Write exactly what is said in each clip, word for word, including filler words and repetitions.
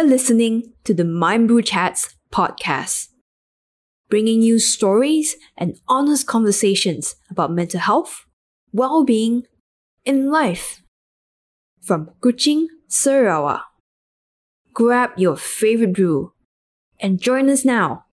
are listening to the Mind Brew Chats podcast, bringing you stories and honest conversations about mental health, well-being, and life. From Kuching, Sarawak. Grab your favorite brew and join us now.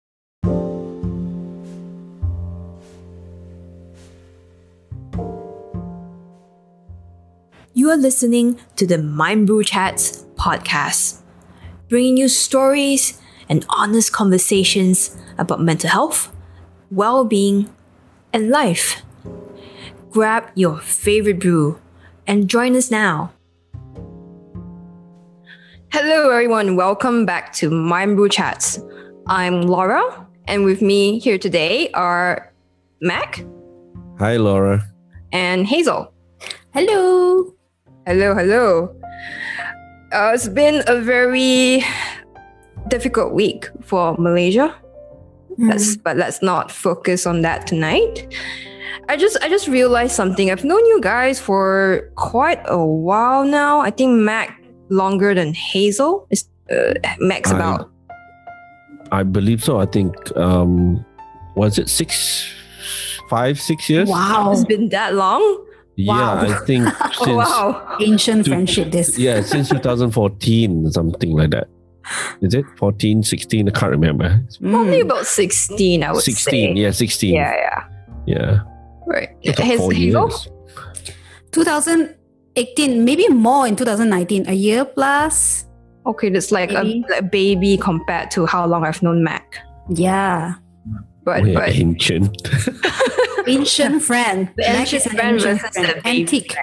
You are listening to the Mind Brew Chats podcast, bringing you stories and honest conversations about mental health, well-being, and life. Grab your favorite brew and join us now. Hello everyone, welcome back to Mind Brew Chats. I'm Laura, and with me here today are Mac. Hi Laura. And Hazel. Hello. Hello, hello. Uh, it's been a very difficult week for Malaysia. Mm. Let's, but let's not focus on that tonight. I just I just realized something. I've known you guys for quite a while now. I think Mac longer than Hazel. Is uh, Mac's I, about. I believe so. I think um, was it six, five, six years? Wow, it's been that long. Yeah, wow. I think since oh, wow. ancient two, friendship. This yeah, since twenty fourteen, something like that. Is it fourteen, sixteen? I can't remember. Probably about sixteen. I would sixteen, say. Yeah, sixteen. Yeah, yeah, yeah. Right. Hazel. Hazel? twenty eighteen, maybe more in twenty nineteen. A year plus. Okay, that's like a, like a baby compared to how long I've known Mac. Yeah. But, We're but ancient. ancient friend. The ancient friend ancient versus friend. the baby Antique.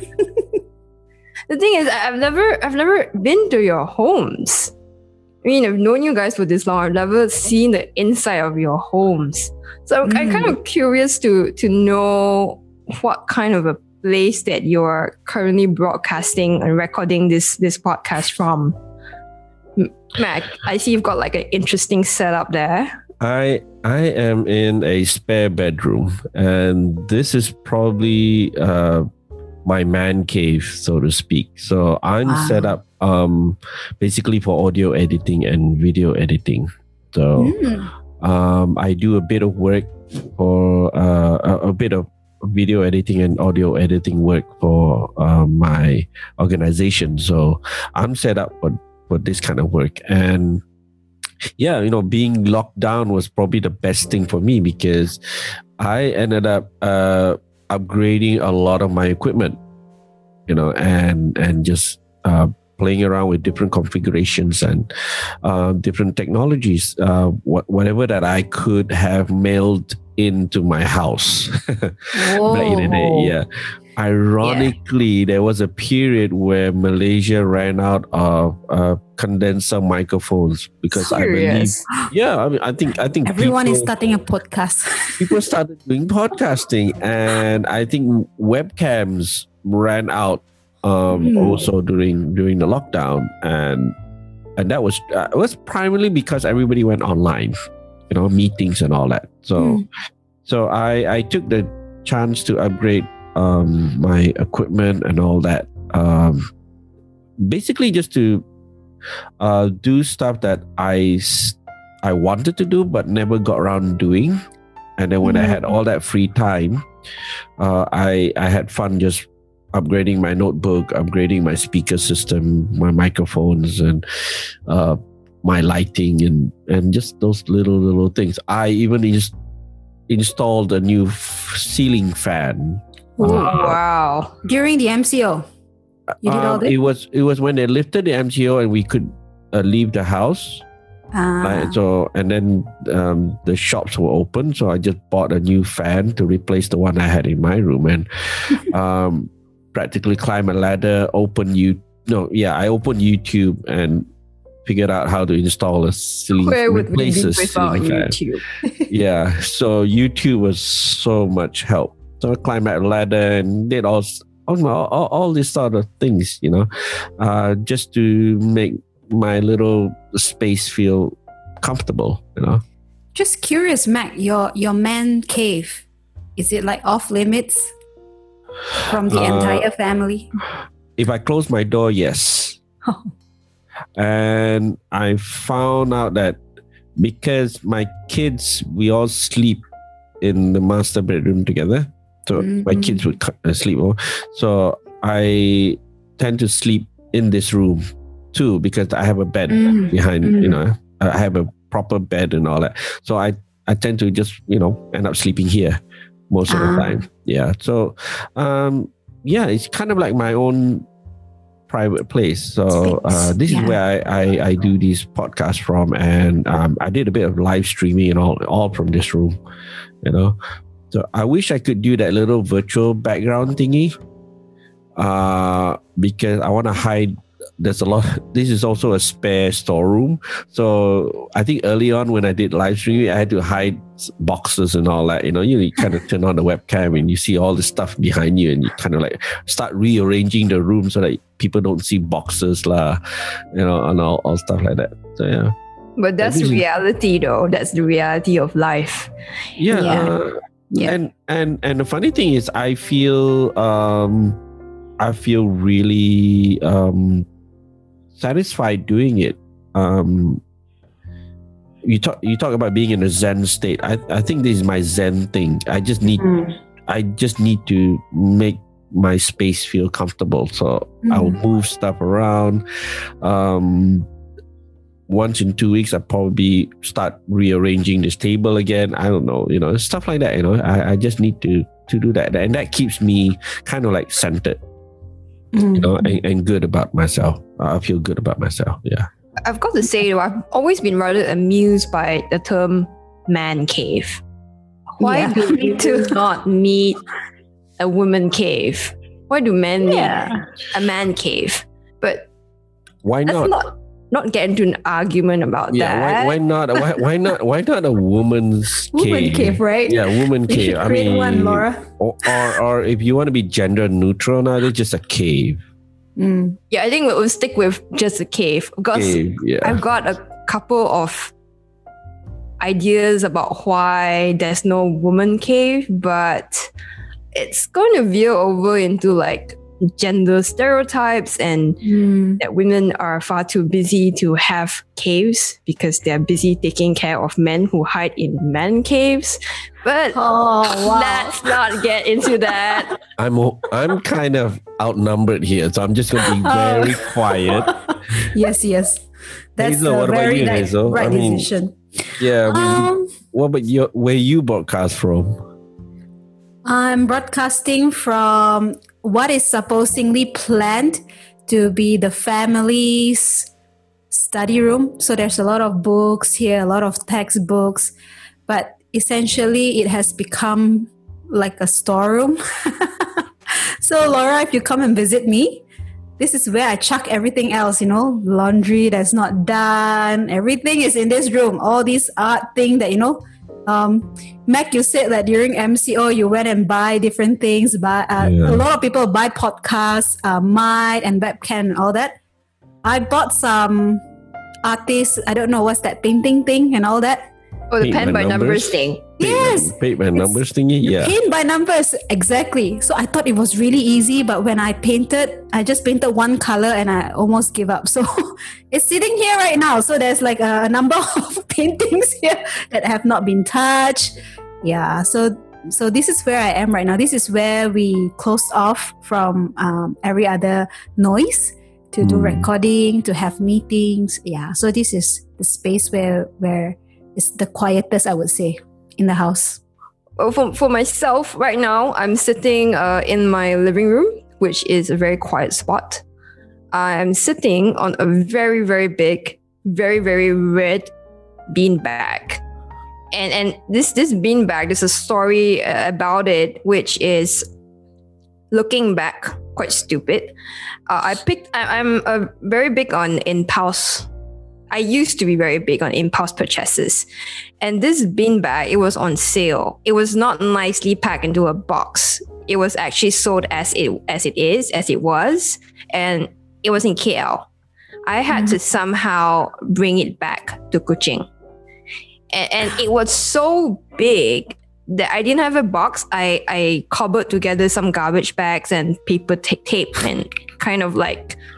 The thing is, I've never, I've never been to your homes. I mean, I've known you guys for this long. I've never seen the inside of your homes. So I'm, Mm. I'm kind of curious to to know what kind of a place that you're currently broadcasting and recording this this podcast from. M- Mac, I see you've got like an interesting setup there. I I am in a spare bedroom, and this is probably uh, my man cave, so to speak. So I'm Wow. set up um, basically for audio editing and video editing. So Mm. um, I do a bit of work for uh, a, a bit of video editing and audio editing work for uh, my organization. So I'm set up for, for this kind of work. And yeah, you know, being locked down was probably the best thing for me because I ended up uh, upgrading a lot of my equipment, you know, and and just uh, playing around with different configurations and uh, different technologies, uh, wh- whatever that I could have mailed into my house back in the day. Yeah. Ironically, yeah. there was a period where Malaysia ran out of uh, condenser microphones because Serious? I believe, yeah, I mean, I think, I think everyone people, is starting a podcast. people started doing podcasting, and I think webcams ran out um, mm. also during during the lockdown, and and that was uh, it was primarily because everybody went online, you know, meetings and all that. So, mm. so I I took the chance to upgrade um my equipment and all that, um basically just to uh do stuff that I I wanted to do but never got around doing. And then when mm-hmm. I had all that free time, uh I I had fun just upgrading my notebook, upgrading my speaker system, my microphones, and uh my lighting, and and just those little little things. I even just installed a new f- ceiling fan. Oh, wow. During the M C O, you did um, all this? It was it was when they lifted the M C O and we could uh, leave the house. Ah. Like, so and then um, the shops were open, so I just bought a new fan to replace the one I had in my room, and um, practically climb a ladder, open you no yeah I opened YouTube and figured out how to install a ceiling. Where would we be without YouTube? Yeah, so YouTube was so much help. So I climbed that ladder and did all, all, all, all these sort of things, you know, uh, just to make my little space feel comfortable, you know. Just curious, Mac, your, your man cave, is it like off limits from the uh, entire family? If I close my door, yes. And I found out that because my kids, we all sleep in the master bedroom together. So mm-hmm. my kids would sleep over. So I tend to sleep in this room too, because I have a bed mm-hmm. behind, mm-hmm. you know, I have a proper bed and all that. So I, I tend to just, you know, end up sleeping here most of ah. the time. Yeah. So, um, yeah, it's kind of like my own private place. So uh, this yeah. is where I, I, I do these podcasts from. And um, I did a bit of live streaming and all, all from this room, you know. So I wish I could do that little virtual background thingy uh, because I want to hide. There's a lot. This is also a spare storeroom. So I think early on when I did live streaming, I had to hide boxes and all that. You know, you, you kind of turn on the webcam and you see all the stuff behind you, and you kind of like start rearranging the room so that people don't see boxes, lah, you know, and all, all stuff like that. So yeah. But that's reality, though. That's the reality of life. Yeah. yeah. Uh, yeah. And and and the funny thing is, I feel um, I feel really um. satisfied doing it. Um, you talk you talk about being in a Zen state. I, I think this is my Zen thing. I just need mm. I just need to make my space feel comfortable. So mm. I'll move stuff around. Um, once in two weeks, I probably start rearranging this table again. I don't know, you know, stuff like that. You know, I, I just need to to do that, and that keeps me kind of like centered. Mm. You know, and, and good about myself. I feel good about myself. Yeah. I've got to say, though, I've always been rather amused by the term man cave. Why yeah. do we do not need a woman cave? Why do men yeah. need a man cave? But why not? not not get into an argument about yeah, that. Why, why not? Why, why not? Why not a woman's cave? Woman cave, right? Yeah, woman we cave. I mean, one, Laura. Or, or or if you want to be gender neutral, now it's just a cave. Mm. Yeah, I think we'll stick with just a cave because cave, yeah. I've got a couple of ideas about why there's no woman cave, but it's going to veer over into like gender stereotypes and mm. that women are far too busy to have caves because they're busy taking care of men who hide in man caves. But oh, wow. let's not get into that. I'm I'm kind of outnumbered here, so I'm just going to be very quiet. Yes, yes. That's Hazel, a what very about you, Hazel? right I mean, decision. Yeah. Um, what about you? Where you broadcast from? I'm broadcasting from what is supposedly planned to be the family's study room. So there's a lot of books here, a lot of textbooks, but essentially it has become like a storeroom. So Laura, if you come and visit me, this is where I chuck everything else, you know, laundry that's not done. Everything is in this room. All these art things that, you know, Um, Mac, you said that during M C O you went and buy different things. But uh, yeah. a lot of people buy podcasts, uh, mic and webcam and all that. I bought some artists. I don't know what's that painting thing and all that. Oh, the pen by numbers, numbers thing. Yes, paint by numbers thingy. Yeah, paint by numbers exactly. So I thought it was really easy, but when I painted, I just painted one color and I almost give up. So it's sitting here right now. So there's like a number of paintings here that have not been touched. Yeah. So so this is where I am right now. This is where we closed off from um, every other noise to do mm. recording, to have meetings. Yeah. So this is the space where where it's the quietest, I would say, in the house. Well, for, for myself right now, I'm sitting uh, in my living room, which is a very quiet spot. I'm sitting on a very, very big, very, very red beanbag. And and this, this beanbag, there's a story uh, about it, which is, looking back, quite stupid. Uh, I picked, I, I'm uh, very big on impulse. I used to be very big on impulse purchases. And this beanbag, it was on sale. It was not nicely packed into a box. It was actually sold as it as it is, as it was. And it was in K L. I had mm-hmm. to somehow bring it back to Kuching. And, and it was so big that I didn't have a box. I, I cobbled together some garbage bags and paper t- tape and kind of like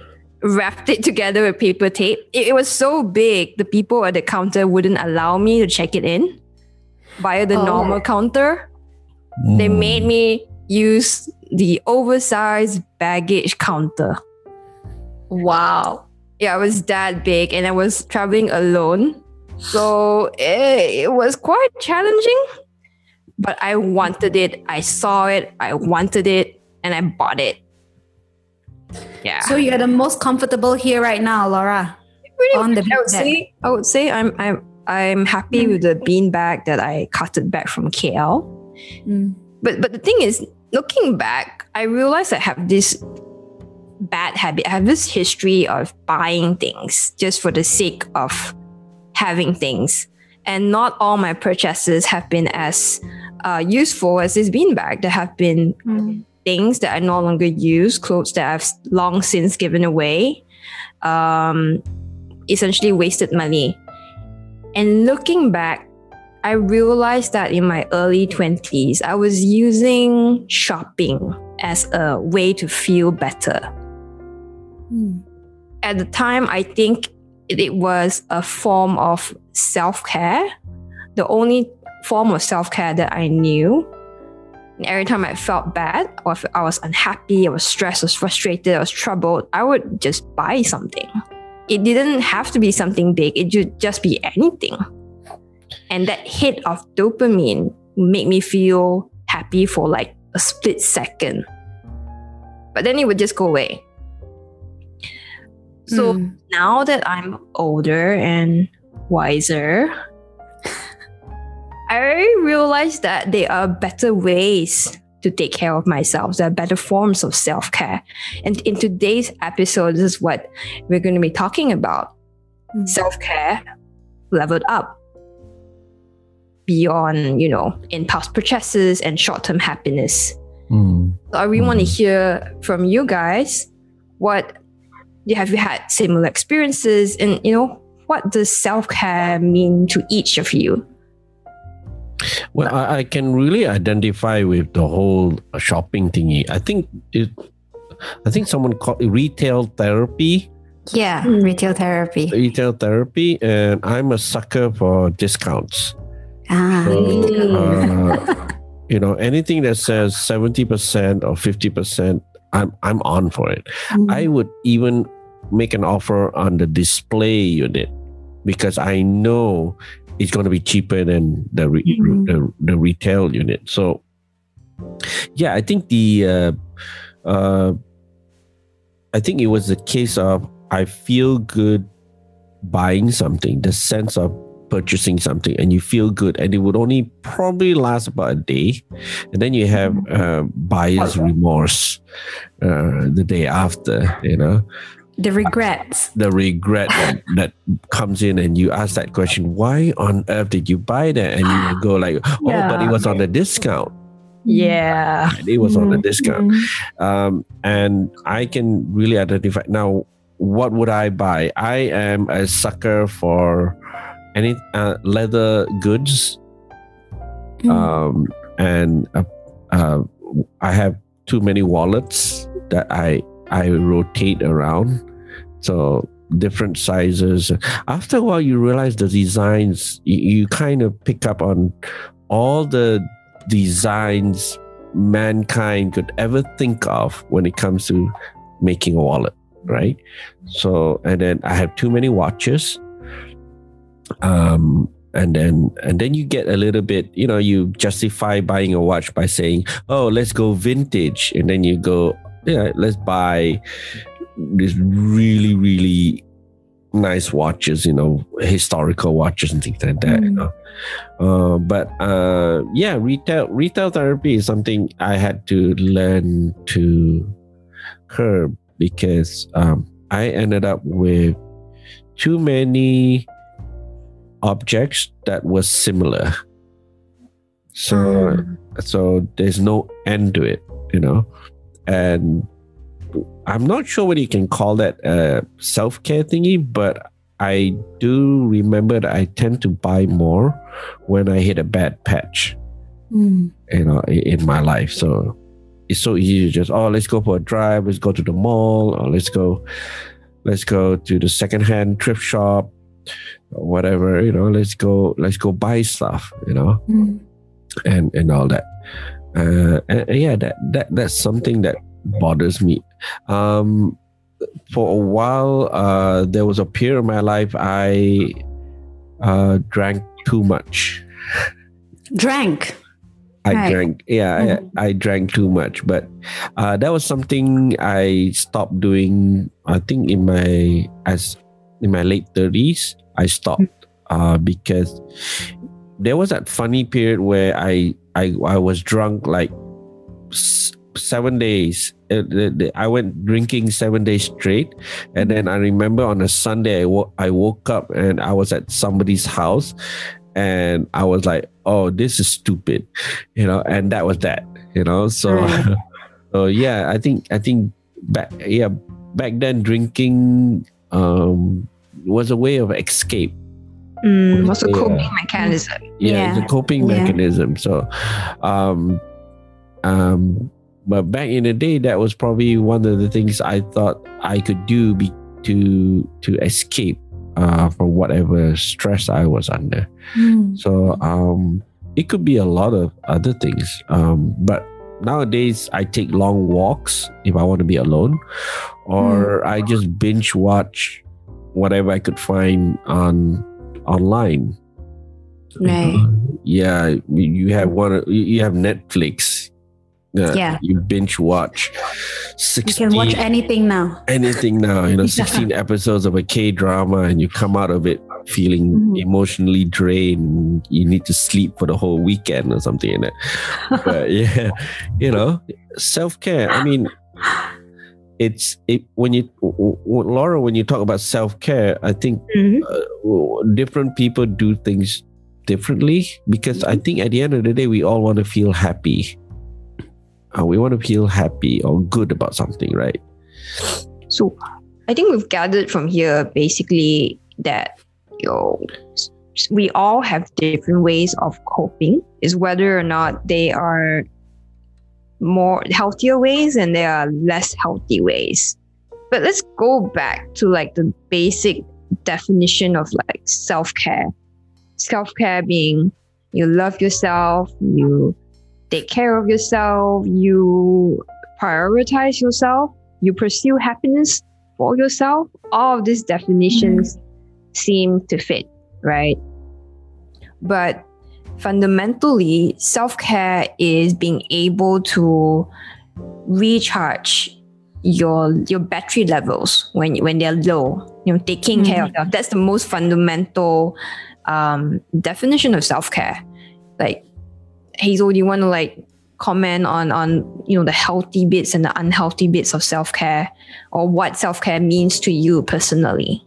wrapped it together with paper tape. It, it was so big, the people at the counter wouldn't allow me to check it in via the Oh. normal counter. They made me use the oversized baggage counter. Wow. Yeah, it was that big, and I was traveling alone. So it, it was quite challenging, but I wanted it. I saw it, I wanted it, and I bought it. Yeah. So you're the most comfortable here right now, Laura. Pretty on the much, I would beanbag. say I would say I'm I'm I'm happy with the bean bag that I carted back from K L. Mm. But but the thing is, looking back, I realized I have this bad habit. I have this history of buying things just for the sake of having things. And not all my purchases have been as uh, useful as this beanbag. There have been Mm. things that I no longer use, clothes that I've long since given away, um, essentially wasted money. And looking back, I realized that in my early twenties, I was using shopping as a way to feel better. Mm. At the time, I think it, it was a form of self-care, the only form of self-care that I knew. And every time I felt bad, or if I was unhappy, I was stressed, I was frustrated, I was troubled, I would just buy something. It didn't have to be something big, it could just be anything. And that hit of dopamine made me feel happy for like a split second. But then it would just go away. So Mm. now that I'm older and wiser, I realize that there are better ways to take care of myself. There are better forms of self-care. And in today's episode, this is what we're going to be talking about. Mm. Self-care leveled up beyond, you know, impulse purchases and short-term happiness. Mm. So I really want to hear from you guys. What have you had similar experiences, and you know, what does self-care mean to each of you? Well, I, I can really identify with the whole shopping thingy. I think it. I think someone called it retail therapy. Yeah, Mm. retail therapy. Retail therapy, and I'm a sucker for discounts. Ah, So, Mm. uh, you know, anything that says seventy percent or fifty percent, I'm I'm on for it. Mm. I would even make an offer on the display unit because I know it's going to be cheaper than the re- Mhm. the, the retail unit. So, yeah, I think the uh, uh, I think it was a case of I feel good buying something, the sense of purchasing something, and you feel good, and it would only probably last about a day, and then you have uh, buyer's remorse uh, the day after, you know. the regrets. The regret that, that comes in, and you ask that question, why on earth did you buy that? And you go like, oh, but it was on the discount. Yeah. It was on the Mm. discount. Um, and I can really identify. Now, what would I buy? I am a sucker for any uh, leather goods. Mm. Um, and uh, uh, I have too many wallets that I I rotate around. So different sizes. After a while, you realize the designs, you, you kind of pick up on all the designs mankind could ever think of when it comes to making a wallet, right? So, and then I have too many watches. Um, and then and then you get a little bit, you know, you justify buying a watch by saying, oh, let's go vintage. And then you go, yeah, let's buy these really, really nice watches, you know, historical watches and things like that, you Mm. know. Uh, but uh, yeah, retail retail therapy is something I had to learn to curb because um, I ended up with too many objects that were similar. So Mm. so there's no end to it, you know. And I'm not sure whether you can call that a self-care thingy, but I do remember that I tend to buy more when I hit a bad patch, Mm. you know, i- in my life. So it's so easy to just, oh, let's go for a drive, let's go to the mall, or let's go let's go to the secondhand thrift shop, or whatever, you know, let's go, let's go buy stuff, you know, mm. and and all that. Uh, and, and yeah, that that that's something that bothers me. Um, for a while, uh, there was a period of my life I uh, drank too much. Drank. I right. drank, yeah, mm. I, I drank too much, but uh, that was something I stopped doing. I think in my as in my late thirties, I stopped uh, because there was that funny period where I I I was drunk like s- seven days. I went drinking seven days straight, and then I remember on a Sunday I, wo- I woke up and I was at somebody's house. And I was like, oh, this is stupid, you know, and that was that, you know. So, right. so yeah, I think I think back yeah back then drinking um, was a way of escape. Mm, was a coping yeah. mechanism. Yeah, yeah, it's a coping yeah. mechanism. So, um, um, but back in the day, that was probably one of the things I thought I could do be, to to escape. Uh, for whatever stress I was under. Mm. So um, it could be a lot of other things. Um, but nowadays I take long walks if I want to be alone, or mm. I just binge watch whatever I could find on online. Right. Yeah, you have one. You have Netflix. Uh, yeah, you binge watch sixteen, you can watch anything now anything now you know sixteen yeah. episodes of a K-drama, and you come out of it feeling mm. emotionally drained. You need to sleep for the whole weekend or something like that. But yeah, you know, self-care, I mean, it's it when you Laura when you talk about self-care, I think mm-hmm. uh, different people do things differently, because mm-hmm. I think at the end of the day we all want to feel happy. Uh, we want to feel happy or good about something, right? So I think we've gathered from here basically that, you know, we all have different ways of coping. Is whether or not they are more healthier ways and there are less healthy ways. But let's go back to like the basic definition of like self-care. Self-care being you love yourself, you take care of yourself, you prioritize yourself, you pursue happiness for yourself. All of these definitions mm-hmm. seem to fit, right? But fundamentally, self-care is being able to recharge your your battery levels when when they're low. You know, taking mm-hmm. care of yourself. That's the most fundamental um, definition of self-care. Like, Hazel, do you want to like comment on on you know the healthy bits and the unhealthy bits of self-care, or what self-care means to you personally?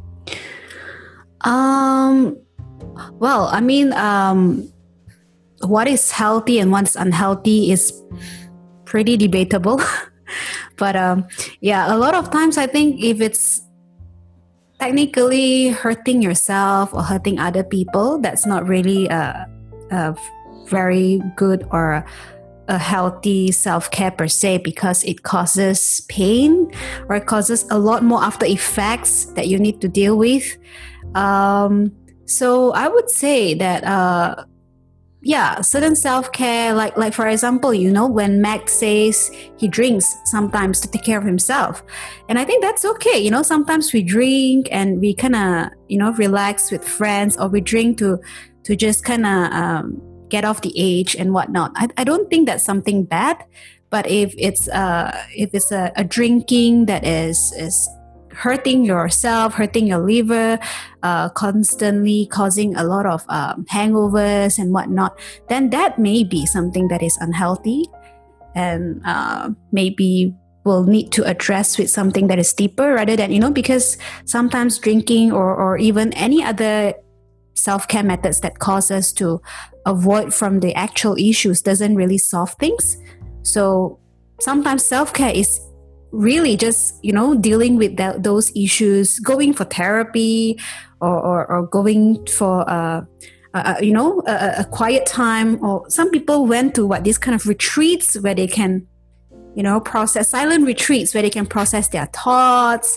Um, well, I mean, um, what is healthy and what's unhealthy is pretty debatable. But um, yeah, a lot of times I think if it's technically hurting yourself or hurting other people, that's not really a, a very good or a healthy self-care per se, because it causes pain or it causes a lot more after effects that you need to deal with. Um, so I would say that uh, yeah, certain self-care, like like for example, you know, when Mac says he drinks sometimes to take care of himself, and I think that's okay. You know, sometimes we drink and we kind of, you know, relax with friends, or we drink to to just kind of um, get off the edge and whatnot. I, I don't think that's something bad, but if it's uh if it's a, a drinking that is is hurting yourself, hurting your liver, uh, constantly causing a lot of um, hangovers and whatnot, then that may be something that is unhealthy, and uh, maybe we'll need to address with something that is deeper, rather than, you know, because sometimes drinking or or even any other self-care methods that cause us to avoid from the actual issues doesn't really solve things. So sometimes self-care is really just, you know, dealing with that, those issues, going for therapy, or or, or going for uh, uh you know a, a quiet time. Or some people went to what these kind of retreats where they can, you know, process silent retreats where they can process their thoughts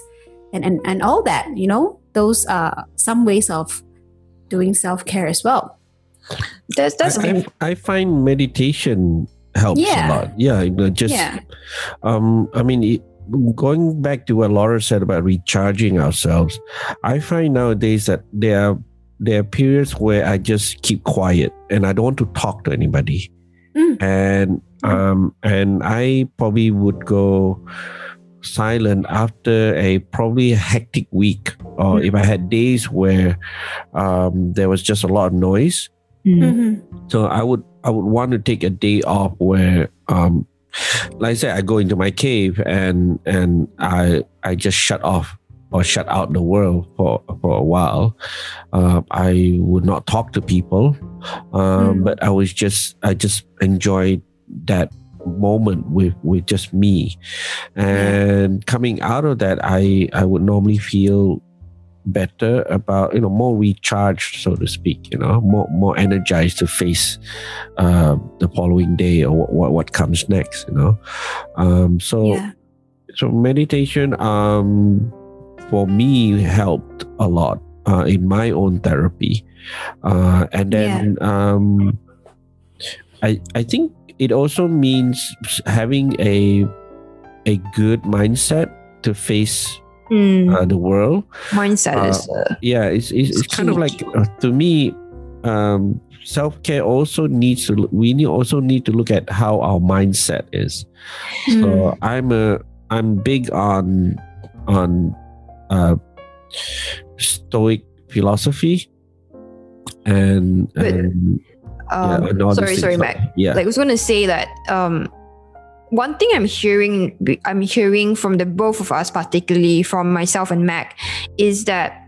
and, and, and all that, you know, those are some ways of doing self-care as well. That's, that's I, I, I find meditation helps Yeah. a lot. Yeah, you know, just Yeah. um, I mean, it, going back to what Laura said about recharging ourselves, I find nowadays that there are there are periods where I just keep quiet and I don't want to talk to anybody, Mm. and um, and I probably would go silent after a probably hectic week, or if I had days where um, there was just a lot of noise. Mhm. So I would I would want to take a day off where, um, like I said, I go into my cave and and I I just shut off or shut out the world for for a while. Uh, I would not talk to people, um, Mm. but I was just I just enjoyed that moment with with just me, and coming out of that, I I would normally feel better about, you know, more recharged, so to speak, you know, more more energized to face uh, the following day or what what comes next, you know. Um, so Yeah. so meditation um, for me helped a lot uh, in my own therapy, uh, and then um, I I think it also means having a a good mindset to face Mm, uh, the world. mindset uh, is uh, Yeah, it's it's, it's kind of key. like uh, to me, um, self care also needs to. look- We need also need to look at how our mindset is. So Mm. I'm a I'm big on on uh, Stoic philosophy, and But, and um, and all sorry, these sorry, things. Mac. Yeah, Like I was gonna say that um, one thing I'm hearing, I'm hearing from the both of us, particularly from myself and Mac, is that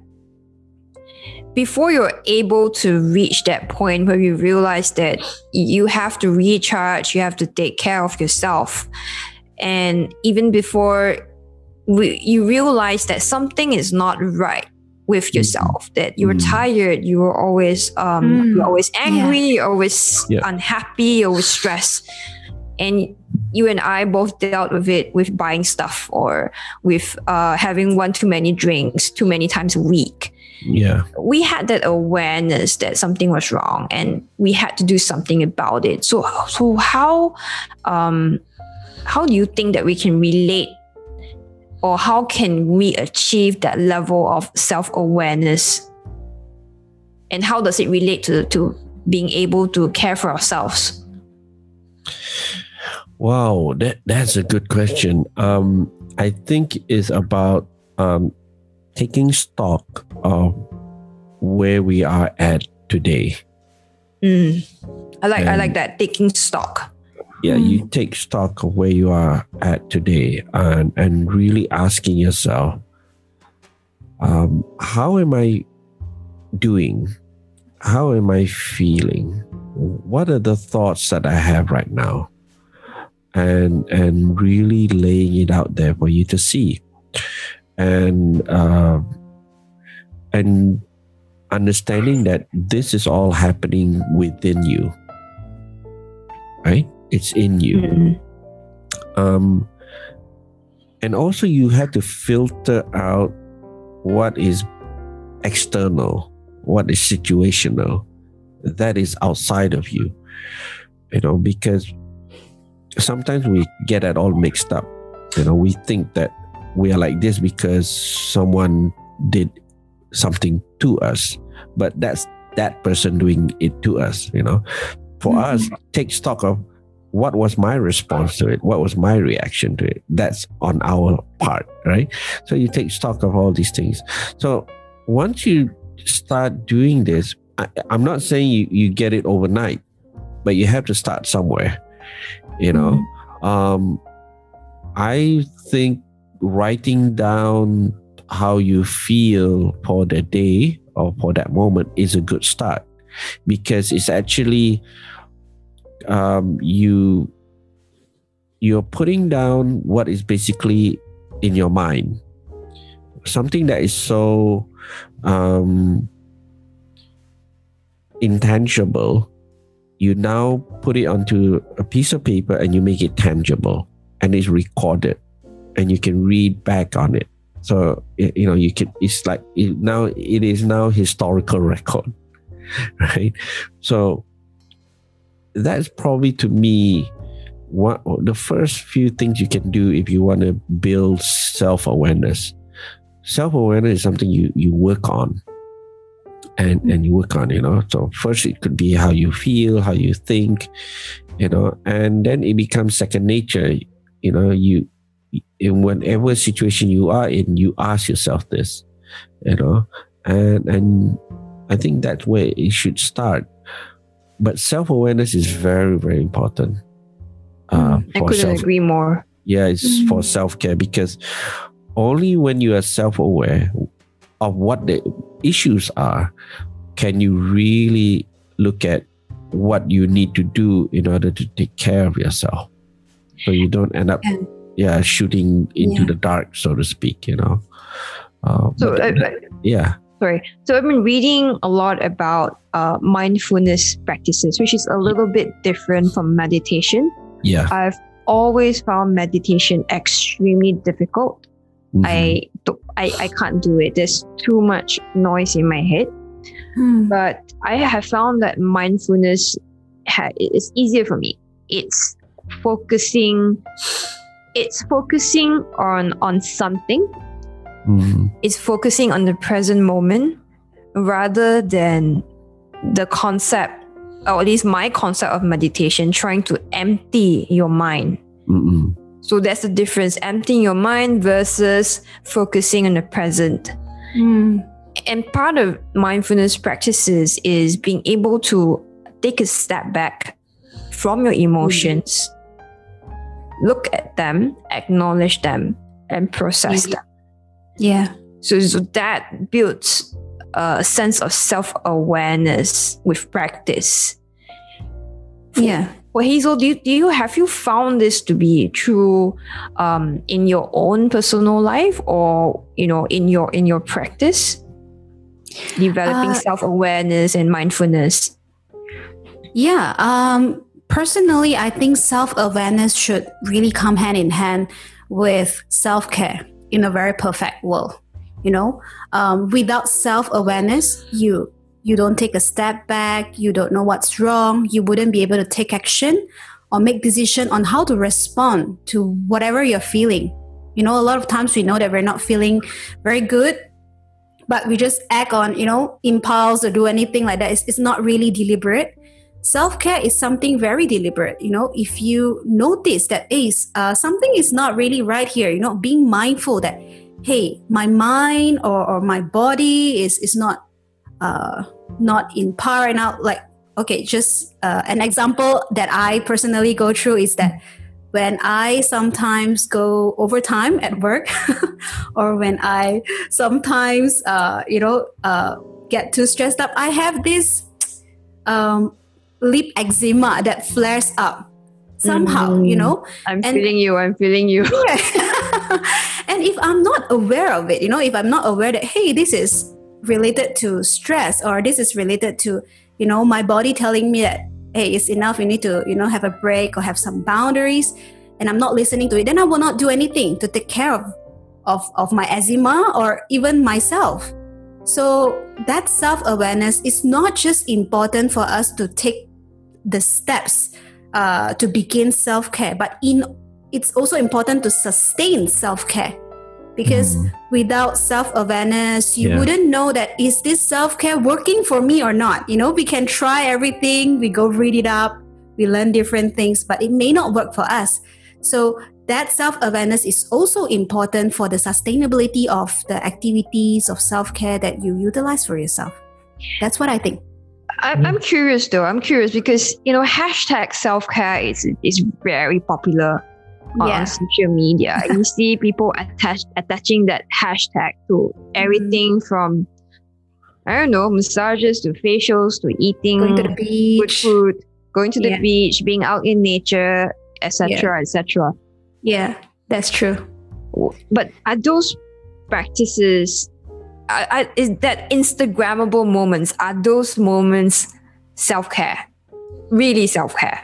before you're able to reach that point where you realize that you have to recharge, you have to take care of yourself, and even before we, you realize that something is not right with yourself, that you're Mm. tired, you're always um, Mm. you're always angry, you're always Yeah. unhappy, you're always stressed, and you and I both dealt with it with buying stuff or with uh, having one too many drinks too many times a week. yeah. We had that awareness that something was wrong and we had to do something about it. So, so how, um, how do you think that we can relate, or how can we achieve that level of self-awareness? And how does it relate to, to being able to care for ourselves? Wow, that that's a good question. Um, I think it's about um, taking stock of where we are at today. Mm. I like I And- like that, taking stock. Yeah, you take stock of where you are at today, and and really asking yourself, um, how am I doing? How am I feeling? What are the thoughts that I have right now? And and really laying it out there for you to see, and uh, and understanding that this is all happening within you, right? It's in you. Mm. Um, and also you have to filter out what is external, what is situational, that is outside of you, you know, because sometimes we get it all mixed up. You know, we think that we are like this because someone did something to us, but that's that person doing it to us. You know, for Mhm. us, take stock of what was my response to it, what was my reaction to it. That's on our part, right? So you take stock of all these things. So once you start doing this, I, I'm not saying you, you get it overnight, but you have to start somewhere. You know, um, I think writing down how you feel for the day or for that moment is a good start, because it's actually um, you you're putting down what is basically in your mind, something that is so um, intangible. You now put it onto a piece of paper and you make it tangible, and it's recorded, and you can read back on it. So you know, you can. It's like it, now it is now historical record, right? So that's probably to me what the first few things you can do if you want to build self-awareness. Self-awareness is something you you work on, and and you work on. You know, so first it could be how you feel, how you think, you know, and then it becomes second nature. You know, you. In whatever situation you are in, you ask yourself this, you know, and and I think that's where it should start. But self-awareness is very, very important. Uh, I couldn't self- agree more. Yeah, it's mm. for self-care, because only when you are self-aware of what the issues are, can you really look at what you need to do in order to take care of yourself, so you don't end up. Yeah. Yeah, shooting into yeah. the dark, so to speak, you know. Uh, so, but, uh, yeah. Sorry. So I've been reading a lot about uh, mindfulness practices, which is a little bit different from meditation. Yeah. I've always found meditation extremely difficult. Mm-hmm. I, I I can't do it. There's too much noise in my head. Mm. But I have found that mindfulness ha- is easier for me. It's focusing... It's focusing on, on something. Mm-hmm. It's focusing on the present moment rather than the concept, or at least my concept of meditation, trying to empty your mind. Mm-hmm. So that's the difference, emptying your mind versus focusing on the present. Mm. And part of mindfulness practices is being able to take a step back from your emotions. Mm. Look at them, acknowledge them, and process yeah. them. Yeah. So, so that builds a sense of self-awareness with practice. Yeah. Well, Hazel, do you, do you have you found this to be true um, in your own personal life, or you know, in your in your practice, developing uh, self-awareness and mindfulness? Yeah. Um. Personally, I think self-awareness should really come hand in hand with self-care in a very perfect world. You know, um, without self-awareness, you you don't take a step back, you don't know what's wrong, you wouldn't be able to take action or make decision on how to respond to whatever you're feeling. You know, a lot of times we know that we're not feeling very good, but we just act on, you know, impulse or do anything like that. It's, it's not really deliberate. Self-care is something very deliberate. You know, if you notice that, hey, uh, something is not really right here, you know, being mindful that, hey, my mind or, or my body is, is not uh, not in par right now. Like, okay, just uh, an example that I personally go through is that when I sometimes go overtime at work or when I sometimes, uh, you know, uh, get too stressed up, I have this um, lip eczema that flares up somehow, mm, you know. I'm and, feeling you, I'm feeling you. Yeah. And if I'm not aware of it, you know, if I'm not aware that, hey, this is related to stress or this is related to, you know, my body telling me that, hey, it's enough, you need to, you know, have a break or have some boundaries, and I'm not listening to it, then I will not do anything to take care of, of, of my eczema or even myself. So that self-awareness is not just important for us to take the steps uh, to begin self-care, but in it's also important to sustain self-care. Because mm. without self-awareness, you yeah. wouldn't know that is this self-care working for me or not. You know, we can try everything, we go read it up, we learn different things, but it may not work for us. So that self-awareness is also important for the sustainability of the activities of self-care that you utilize for yourself. That's what I think. I'm, I'm curious though. I'm curious because, you know, hashtag self-care is, is very popular on yeah. social media. You see people attach, attaching that hashtag to everything mm. from, I don't know, massages to facials to eating, going to the beach, good food, going to the yeah. beach, being out in nature, et cetera, yeah. et cetera. Yeah, that's true. But are those practices, are, are, is that Instagrammable moments, are those moments self-care? Really self-care?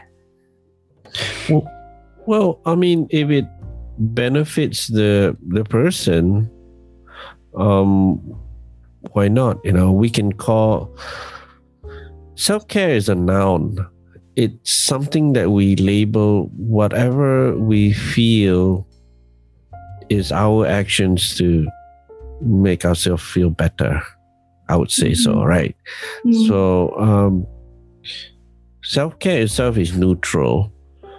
Well, well, I mean, if it benefits the the person, um, why not? You know, we can call self-care is a noun. It's something that we label whatever we feel is our actions to make ourselves feel better. I would say mm-hmm. so, right? Mm-hmm. So um, self-care itself is neutral.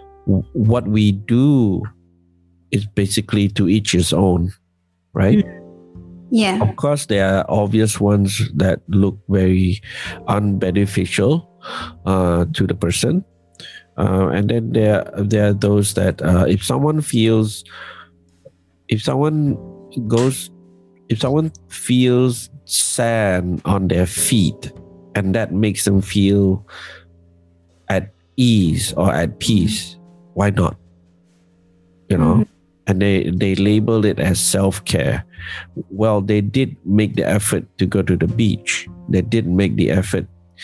What we do is basically to each his own, right? Yeah. Of course, there are obvious ones that look very unbeneficial uh, to the person. Uh, and then there, there are those that uh, if someone feels, if someone goes, if someone feels sand on their feet and that makes them feel at ease or at peace, why not? You know? Mm-hmm. And they, they labeled it as self-care. Well, they did make the effort to go to the beach. They did make the effort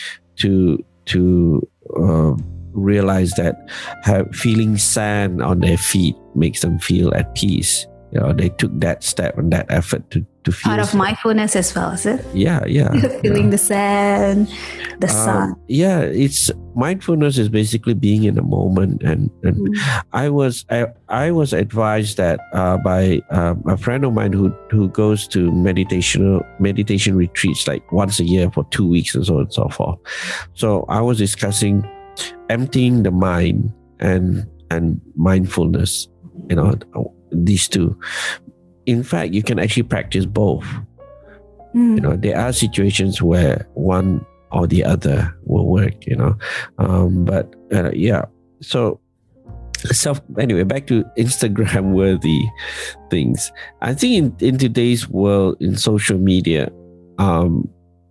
to to uh, realize that have, feeling sand on their feet makes them feel at peace. You know, they took that step and that effort to, to feel part of sand. mindfulness as well, is it? Yeah, yeah. Feeling yeah. the sand, the um, sun. Yeah, it's mindfulness is basically being in the moment. And, and mm. I was I, I was advised that uh, by um, a friend of mine who who goes to meditation meditation retreats like once a year for two weeks and so on and so forth. So I was discussing emptying the mind and and mindfulness. You know, these two. In fact, you can actually practice both. Mm. You know, there are situations where one or the other will work, you know. Um, but uh, yeah, so self, anyway, back to Instagram worthy things. I think in, in today's world, in social media, um,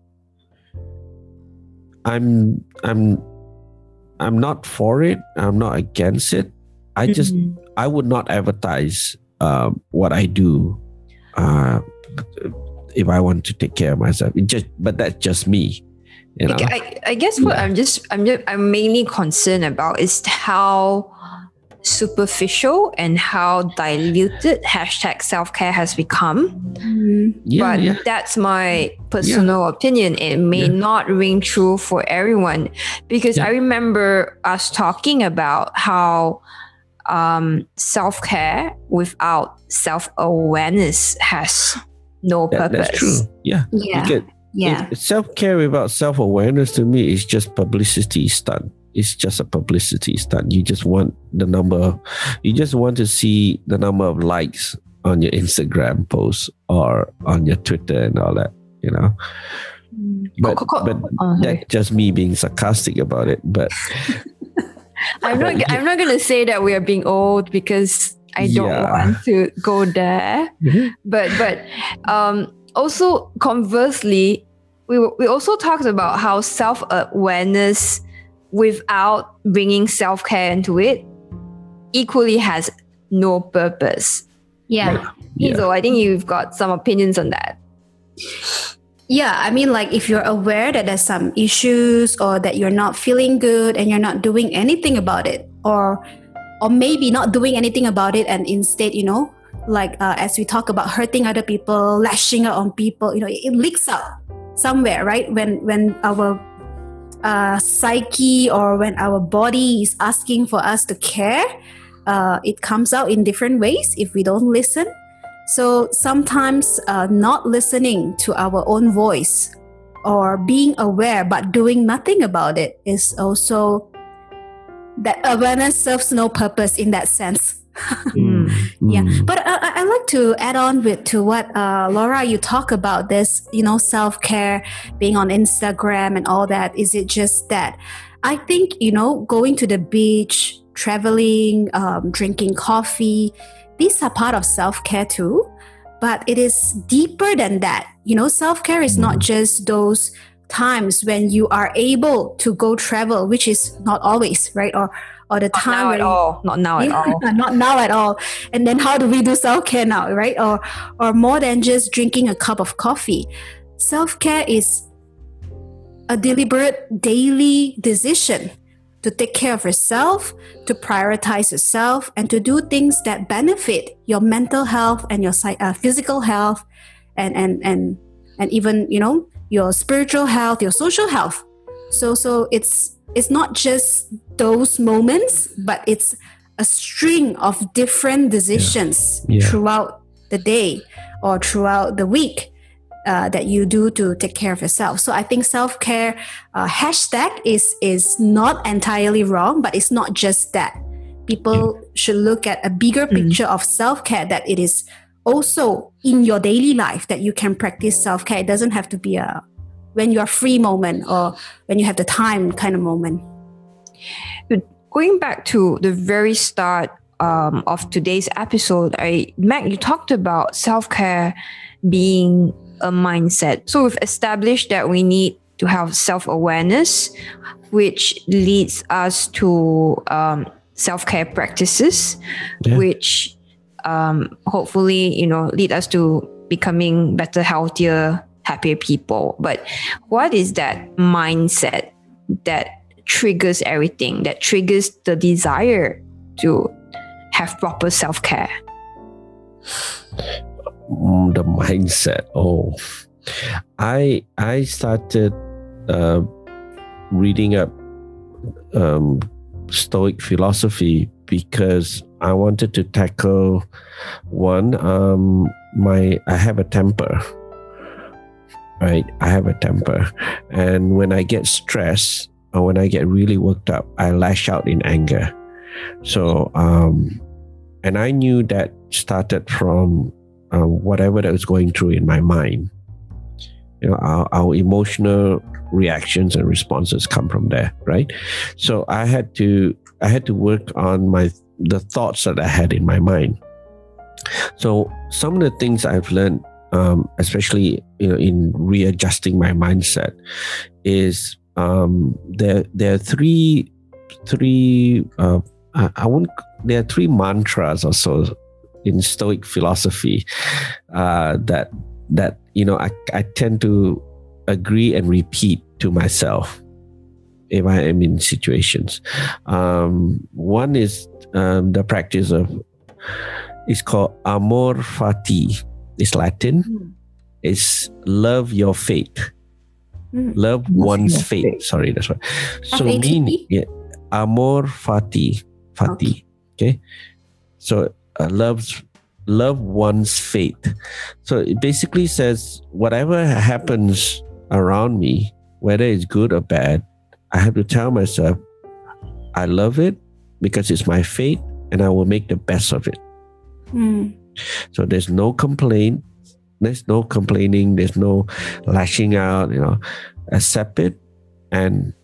I'm, I'm, I'm not for it. I'm not against it. I just, mm-hmm. I would not advertise um, what I do uh, if I want to take care of myself. It just, but that's just me. You know? I, I guess what yeah. I'm just, I'm just, I'm mainly concerned about is how superficial and how diluted hashtag self-care has become. Mm-hmm. Yeah, but yeah. that's my personal yeah. opinion. It may yeah. not ring true for everyone, because yeah. I remember us talking about how um, self-care without self-awareness has no that, purpose. That's true. Yeah. Yeah. Because yeah. it, self-care without self-awareness to me is just publicity stunt. It's just a publicity stunt. You just want the number, you just want to see the number of likes on your Instagram post or on your Twitter and all that, you know. But, but oh, that's just me being sarcastic about it. But I'm not yeah. I'm not gonna say that we are being old, because I don't yeah. want to go there. Mm-hmm. But but um, also conversely, we we also talked about how self-awareness without bringing self-care into it equally has no purpose. Yeah. yeah. So I think you've got some opinions on that. Yeah, I mean, like if you're aware that there's some issues or that you're not feeling good and you're not doing anything about it, or or maybe not doing anything about it, and instead, you know, like uh, as we talk about hurting other people, lashing out on people, you know, it, it leaks out somewhere, right? When when our uh, psyche or when our body is asking for us to care, uh, it comes out in different ways if we don't listen. So sometimes uh, not listening to our own voice or being aware but doing nothing about it is also, that awareness serves no purpose in that sense. mm. Yeah, but uh, I like to add on with to what uh, Laura, you talk about this, you know, self-care, being on Instagram and all that. Is it just that? I think, you know, going to the beach, traveling, um, drinking coffee, these are part of self-care too, but it is deeper than that. You know, self-care is not just those times when you are able to go travel, which is not always, right? Or or the not time now when at all. Not now at all. Not now at all. And then how do we do self-care now, right? Or or more than just drinking a cup of coffee. Self-care is a deliberate daily decision to take care of yourself, to prioritize yourself, and to do things that benefit your mental health and your uh, physical health, and and and and even, you know, your spiritual health, your social health. So so it's it's not just those moments, but it's a string of different decisions Yeah. Yeah. throughout the day or throughout the week uh, that you do to take care of yourself. So I think self-care uh, hashtag is is not entirely wrong, but it's not just that. People should look at a bigger picture of self-care, that it is also in your daily life that you can practice self-care. It doesn't have to be a when you are free moment or when you have the time kind of moment. Going back to the very start um, of today's episode, I, Mac, you talked about self-care being a mindset. So we've established that we need to have self-awareness, which leads us to um, self-care practices, Yeah. which um, hopefully, you know, lead us to becoming better, healthier, happier people. But what is that mindset that triggers everything, that triggers the desire to have proper self-care? Mm, the mindset. Oh, I I started uh, reading up um, Stoic philosophy because I wanted to tackle one. Um, my I have a temper, right? I have a temper, and when I get stressed or when I get really worked up, I lash out in anger. So, um, and I knew that started from uh, whatever that was going through in my mind. You know, our, our emotional reactions and responses come from there, right? So I had to, I had to work on my the thoughts that I had in my mind. So some of the things I've learned, um, especially you know, in readjusting my mindset, is um, there there are three three uh, I, I won't there are three mantras or so in Stoic philosophy uh, that that you know I, I tend to agree and repeat to myself if I am in situations. Um, one is um, the practice of, it's called amor fati. It's Latin. Mm. It's love your fate. Mm. Love one's fate. Sorry, that's right. So F A T E? mean, yeah, amor fati, fati. Okay, so uh, loves love one's fate. So it basically says whatever happens around me, whether it's good or bad, I have to tell myself I love it because it's my fate, and I will make the best of it. Mm. So there's no complaint. There's no complaining. There's no lashing out. You know, accept it and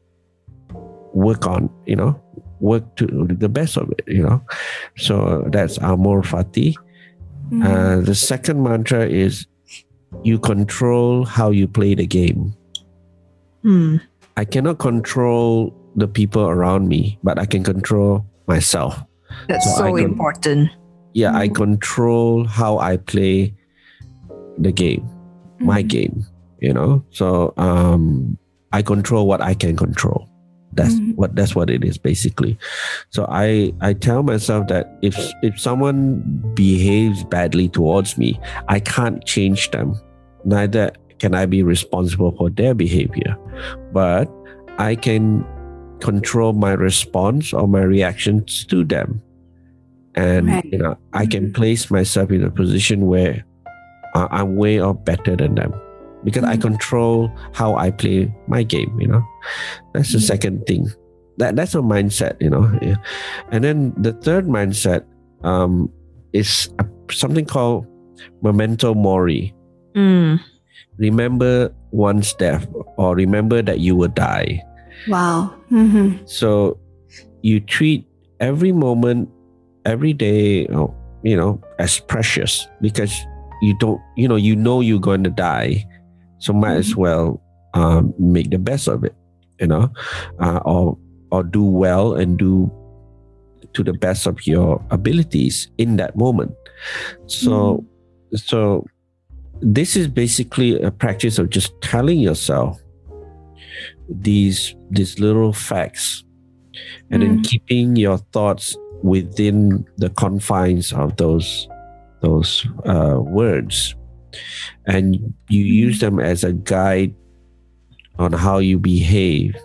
work on. You know, work to the best of it. You know, so that's amor fati. Mm. Uh, the second mantra is you control how you play the game. Hmm. I cannot control the people around me, but I can control myself. That's So so, I con- important. Yeah, I control how I play the game, my Mm. game, you know. So um, I control what I can control. That's Mhm. what that's what it is basically. So I I tell myself that if if someone behaves badly towards me, I can't change them. Neither can I be responsible for their behavior, but I can control my response or my reactions to them. And Right. you know, I can Mhm. place myself in a position where uh, I'm way or better than them because I Mhm. control how I play my game. You know, that's the Mhm. second thing. That that's a mindset. You know, yeah. And then the third mindset um, is a, something called memento mori. Mm. Remember one's death, or remember that you will die. Wow. Mm-hmm. So you treat every moment, every day, you know, as precious because you don't, you know, you know you're going to die. So might as well um, make the best of it, you know, uh, or or do well and do to the best of your abilities in that moment. So, so this is basically a practice of just telling yourself these these little facts, and then Mm. keeping your thoughts within the confines of those those uh, words. and you use them as a guide on how you behave,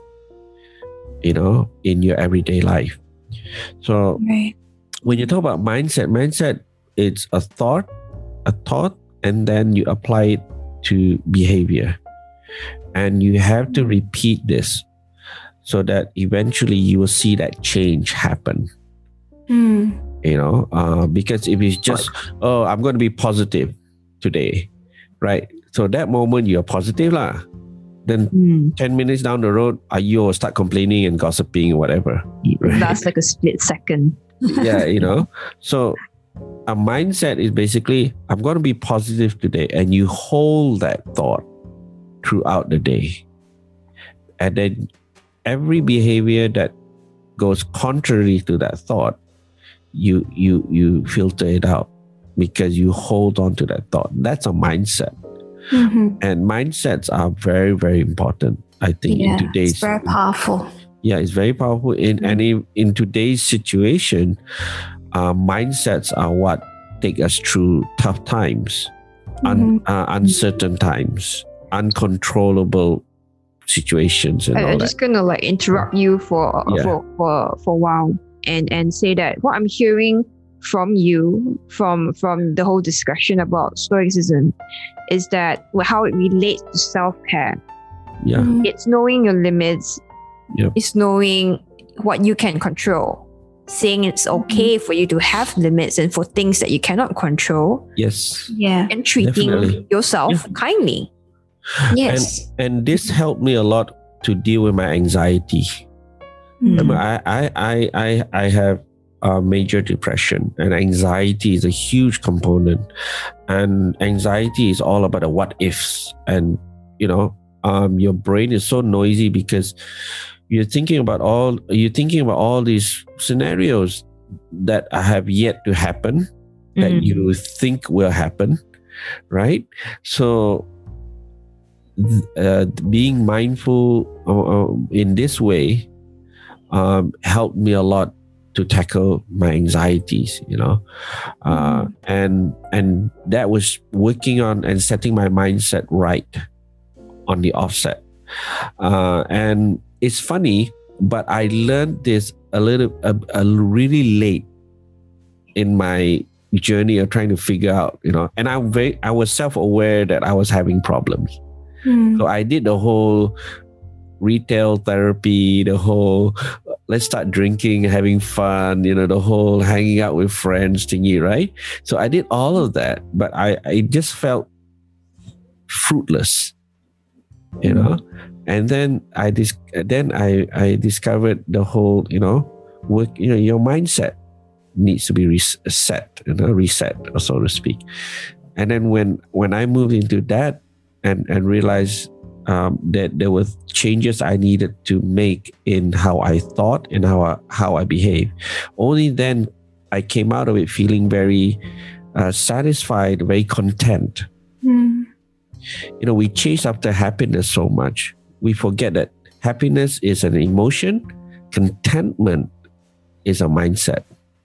you know, in your everyday life. So Right. when you talk about mindset, mindset it's a thought, a thought, and then you apply it to behavior. And you have to repeat this so that eventually you will see that change happen. Mm. You know, uh, because if it's just, oh, I'm going to be positive today, right? So that moment you're positive lah. Then Mm. ten minutes down the road, uh, you'll start complaining and gossiping or whatever. Right? That's like a split second. Yeah, you know. So a mindset is basically, I'm going to be positive today, and you hold that thought throughout the day. And then every behavior that goes contrary to that thought, you you you filter it out because you hold on to that thought. That's a mindset. Mhm. And mindsets are very, very important, I think, Yeah, in today's it's very powerful. yeah, it's very powerful. In and in, in today's situation, uh, mindsets are what take us through tough times, un, uh, uncertain times, uncontrollable situations, and I, all I'm that. just gonna like interrupt you for Yeah. for for for a while and and say that what I'm hearing from you from from the whole discussion about stoicism is that how it relates to self-care. Yeah, Mhm. It's knowing your limits. Yep. It's knowing what you can control. Saying it's okay for you to have limits and for things that you cannot control, yes. Yeah. and treating Definitely. yourself Yeah. kindly. Yes. And this helped me a lot to deal with my anxiety. Mm. Remember, I, I, I, I, I have uh, major depression, and anxiety is a huge component. And anxiety is all about the what ifs, and you know, um, your brain is so noisy because you're thinking about all you're thinking about all these scenarios that have yet to happen, that Mhm. you think will happen, right? So uh, being mindful uh, in this way um, helped me a lot to tackle my anxieties, you know, uh, and and that was working on and setting my mindset right on the offset. Uh, and it's funny, but I learned this a little, a, a really late in my journey of trying to figure out, you know, and I'm very, I was self-aware that I was having problems. Mm. So I did the whole retail therapy, the whole let's start drinking, having fun, you know, the whole hanging out with friends thingy, right? So I did all of that, but I, I just felt fruitless, you know. And then I dis- then I, I discovered the whole, you know, work, you know, your mindset needs to be reset, you know, reset, so to speak. And then when when I moved into that and and realized um, that there were changes I needed to make in how I thought and how I, how I behave, only then I came out of it feeling very uh, satisfied, very content. Mm. You know, we chase after happiness so much, we forget that happiness is an emotion, contentment is a mindset.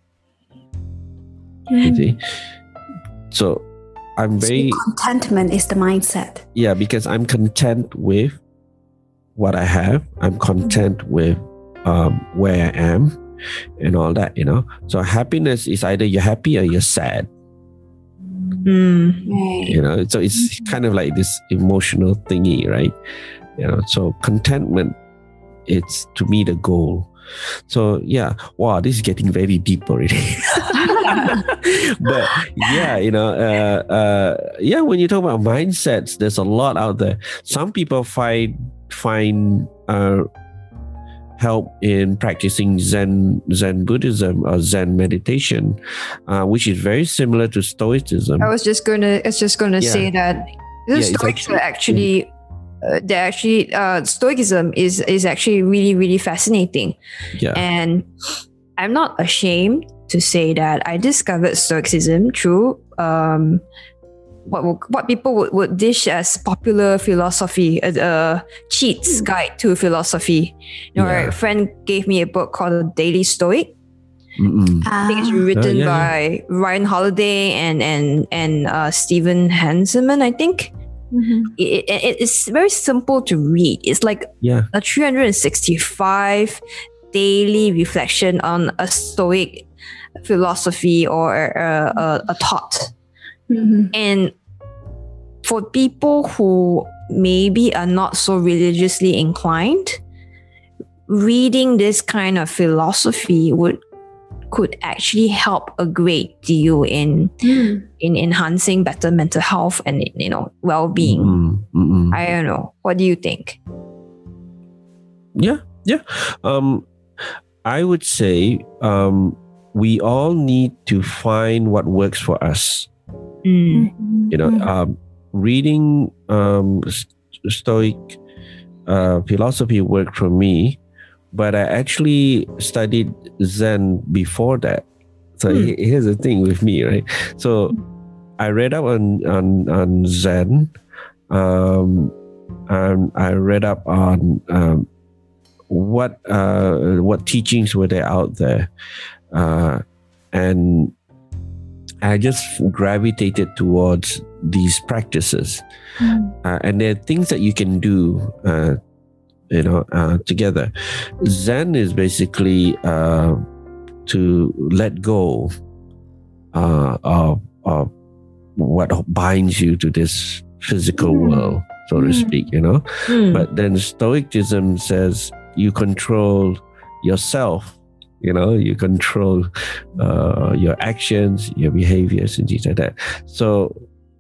You see? So I'm very So contentment is the mindset. yeah, because I'm content with what I have. I'm content with um, where I am and all that, you know. So happiness is either you're happy or you're sad, Mm. Right. you know. So it's kind of like this emotional thingy, right? You know. So contentment, it's to me the goal. So yeah, wow, this is getting very deep already. But yeah, you know, uh, uh, yeah, when you talk about mindsets, there's a lot out there. Some people find find uh, help in practicing Zen Zen Buddhism or Zen meditation, uh, which is very similar to Stoicism. I was just gonna, I was just gonna Yeah. say that the Yeah, it's Stoics actually- are actually, uh, they're actually, uh, Stoicism is is actually really really fascinating, Yeah, and I'm not ashamed to say that I discovered Stoicism through um, what will- what people would, would dish as popular philosophy, a, a cheat's guide to philosophy. You know, Yeah. a friend gave me a book called The Daily Stoic. Mm-mm. I think it's Ah. written Oh, yeah, by Ryan Holiday and and and uh, Stephen Hanselman, I think. Mhm. It, it, it's very simple to read. It's like Yeah. a three hundred sixty-five daily reflection on a Stoic philosophy or a, a, a thought. Mhm. And for people who maybe are not so religiously inclined, reading this kind of philosophy would could actually help a great deal in Mm. in enhancing better mental health and, you know, well-being. Mm, mm-mm. I don't know. What do you think? Yeah, yeah. Um, I would say um, we all need to find what works for us. Mm. Mhm. You know, Mhm. um, reading um, st- Stoic uh, philosophy worked for me, but I actually studied Zen before that. So Hmm. he- here's the thing with me, right? So I read up on on, on Zen. Um, and I read up on um, what uh, what teachings were there out there, uh, and I just gravitated towards these practices. Mm. Uh, and there are things that you can do, uh, you know, uh, together. Zen is basically uh, to let go uh, of, of what binds you to this physical Mm. world, so to Mm. speak, you know. Mm. But then Stoicism says you control yourself. You know, you control uh, your actions, your behaviors, and things like that. So,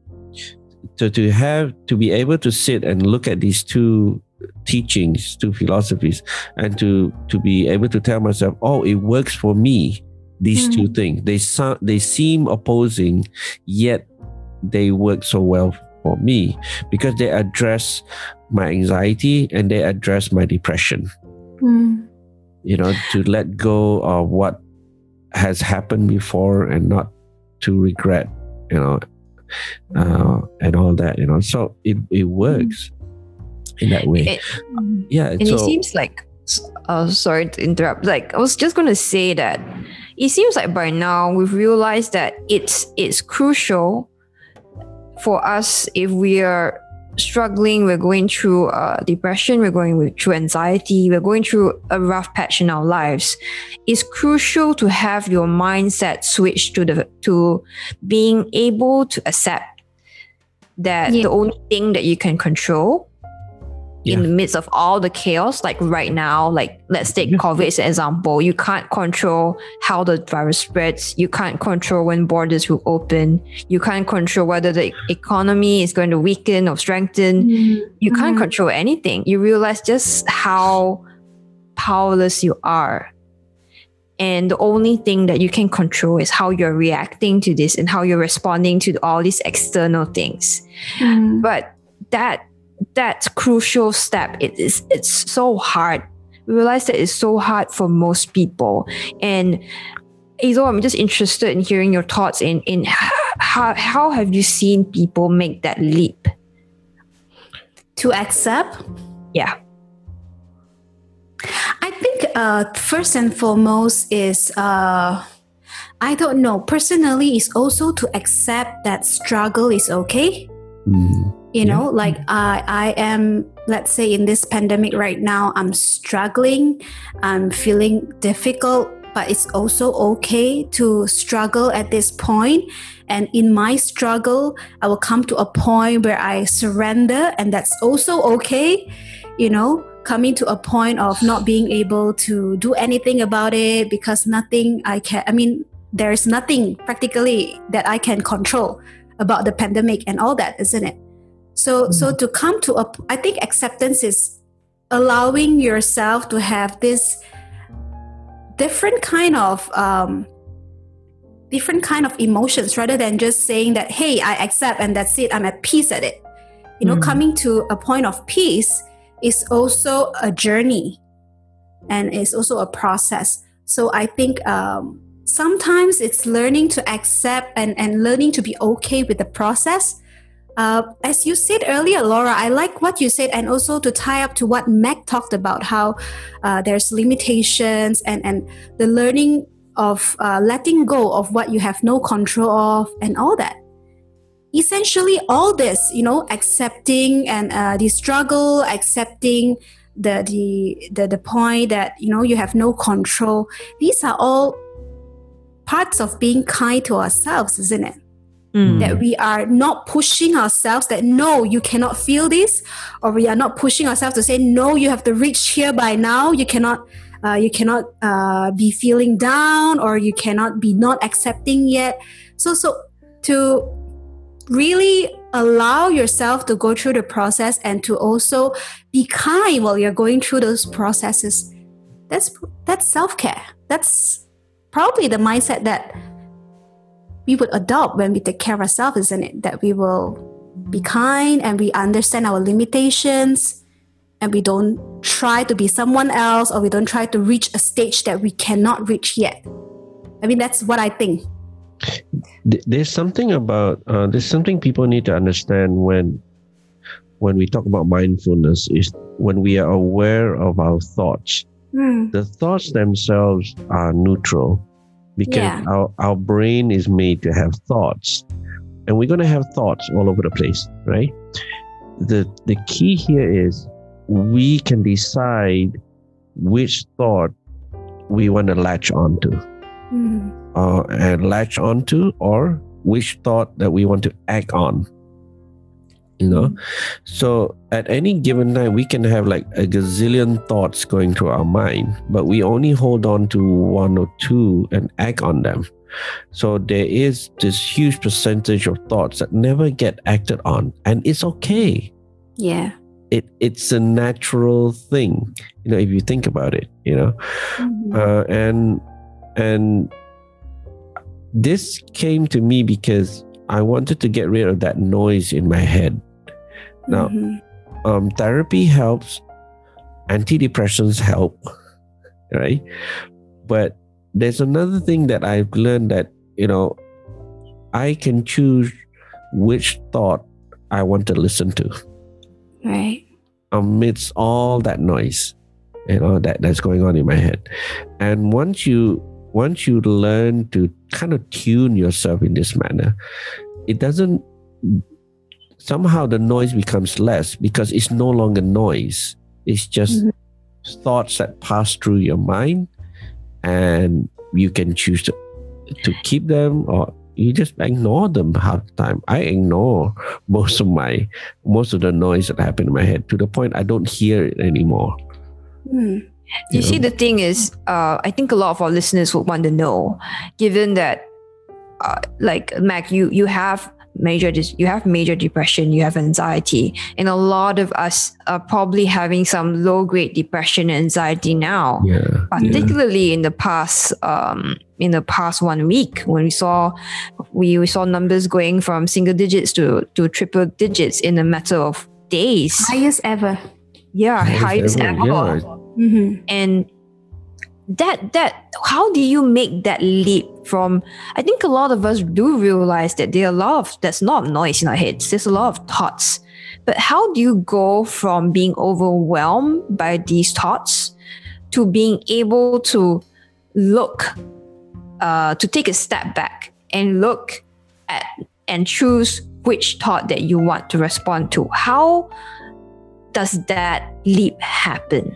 to to have to be able to sit and look at these two teachings, two philosophies, and to to be able to tell myself, oh, it works for me. These Mm. two things, they sound, they seem opposing, yet they work so well for me because they address my anxiety and they address my depression. Mm. You know, to let go of what has happened before and not to regret, you know, uh, and all that, you know. So it, it works in that way. It- Yeah. And so, it seems like, uh, sorry to interrupt. Like I was just going to say that it seems like by now we've realized that it's it's crucial for us if we are struggling, we're going through uh, depression, we're going with, through anxiety, we're going through a rough patch in our lives. It's crucial to have your mindset switched to the to being able to accept that Yeah. the only thing that you can control in Yeah. the midst of all the chaos, like right now, like let's take Yeah. COVID as an example. You can't control how the virus spreads. You can't control when borders will open. You can't control whether the economy is going to weaken or strengthen. Mm. You can't Mm. control anything. You realize just how powerless you are. And the only thing that you can control is how you're reacting to this and how you're responding to all these external things. Mm. But that that crucial step, it is it's so hard. We realize that it's so hard for most people. And Izo, I'm just interested in hearing your thoughts in in how how have you seen people make that leap? To accept, Yeah. I think uh, first and foremost is uh, I don't know. Personally, is also to accept that struggle is okay. mm, You know, like I I am, let's say in this pandemic right now, I'm struggling, I'm feeling difficult, but it's also okay to struggle at this point. And in my struggle, I will come to a point where I surrender, and that's also okay. You know, coming to a point of not being able to do anything about it because nothing I can, I mean, there's nothing practically that I can control about the pandemic and all that, isn't it? So, so to come to a, I think acceptance is allowing yourself to have this different kind of, um, different kind of emotions rather than just saying that, hey, I accept and that's it. I'm at peace at it. You know, Mm. coming to a point of peace is also a journey and it's also a process. So I think um, sometimes it's learning to accept and, and learning to be okay with the process. Uh, as you said earlier, Laura, I like what you said, and also to tie up to what Meg talked about, how uh, there's limitations and, and the learning of uh, letting go of what you have no control of and all that. Essentially, all this, you know, accepting and uh, the struggle, accepting the, the the the point that, you know, you have no control. These are all parts of being kind to ourselves, isn't it? Mm. That we are not pushing ourselves that, no, you cannot feel this, or we are not pushing ourselves to say, no, you have to reach here by now. You cannot, uh, you cannot uh, be feeling down, or you cannot be not accepting yet. So, so to really allow yourself to go through the process and to also be kind while you're going through those processes. That's that's self-care. That's probably the mindset that we would adopt when we take care of ourselves, isn't it? That we will be kind and we understand our limitations, and we don't try to be someone else, or we don't try to reach a stage that we cannot reach yet. I mean, that's what I think. There's something about uh, there's something people need to understand when when we talk about mindfulness, is when we are aware of our thoughts. Mm. The thoughts themselves are neutral, because yeah. our, our brain is made to have thoughts, and we're going to have thoughts all over the place, right? The the key here is we can decide which thought we want to latch onto. Mm. Uh, and latch onto, or which thought that we want to act on. You know, mm. so at any given time we can have like a gazillion thoughts going through our mind, but we only hold on to one or two and act on them. So there is this huge percentage of thoughts that never get acted on, and it's okay. Yeah, it it's a natural thing. You know, if you think about it, you know, mm-hmm. uh, and and. This came to me because I wanted to get rid of that noise in my head. Now, mm-hmm. um, therapy helps, antidepressants help, right? But there's another thing that I've learned, that, you know, I can choose which thought I want to listen to. Right. Amidst all that noise, you know, that, that's going on in my head. And once you Once you learn to kind of tune yourself in this manner, it doesn't, somehow the noise becomes less, because it's no longer noise. It's just mm-hmm. thoughts that pass through your mind, and you can choose to, to keep them, or you just ignore them half the time. I ignore most of my, most of the noise that happen in my head, to the point I don't hear it anymore. Mm. You see, the thing is, uh, I think a lot of our listeners would want to know, given that, uh, like Mac, you you have major you have major depression, you have anxiety, and a lot of us are probably having some low grade depression and anxiety now. Yeah, particularly yeah. in the past, um, in the past one week, when we saw we, we saw numbers going from single digits to to triple digits in a matter of days. Highest ever. Yeah, highest, highest ever. ever. Yeah. Mm-hmm. And that that how do you make that leap from, I think a lot of us do realize that there are a lot of, there's not noise in our heads, there's a lot of thoughts, but how do you go from being overwhelmed by these thoughts to being able to look uh to take a step back and look at and choose which thought that you want to respond to? How does that leap happen?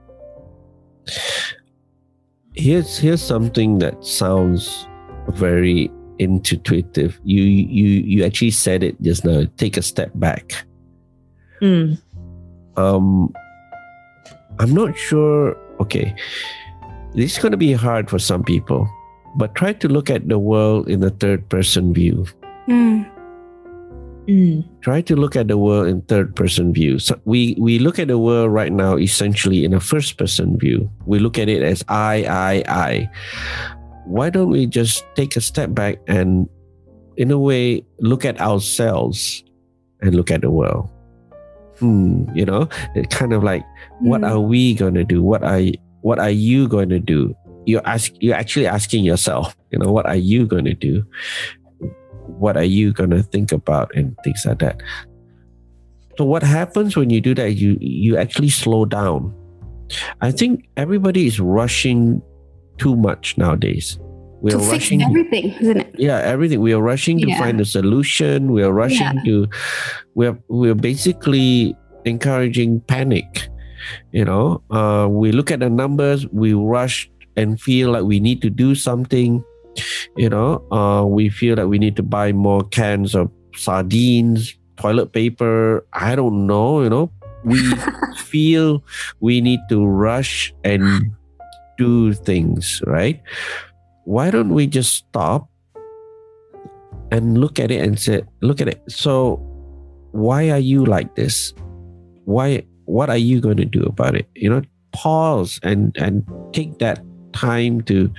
Here's here's something that sounds very intuitive. You you you actually said it just now. Take a step back. Mm. Um, I'm not sure. Okay, this is going to be hard for some people, but try to look at the world in a third person view. Mm. Mm. Try to look at the world in third person view. So we, we look at the world right now essentially in a first person view. We look at it as I, I, I. Why don't we just take a step back and, in a way, look at ourselves and look at the world? Hmm, you know, it's kind of like, mm. what are we going to do? What are what are you going to do? You're ask, you're actually asking yourself, you know, what are you going to do? What are you going to think about, and things like that. So what happens when you do that, you you actually slow down. I think everybody is rushing too much nowadays. We to are fix rushing everything, isn't it? Yeah, everything. We are rushing to Yeah. find a solution. We are rushing Yeah. to. We're we're basically encouraging panic. You know, uh, we look at the numbers. We rush and feel like we need to do something. You know, uh, we feel that we need to buy more cans of sardines, toilet paper. I don't know. You know, we feel we need to rush and do things, right? Why don't we just stop and look at it and say, look at it. So why are you like this? Why, what are you going to do about it? You know, pause and, and take that time to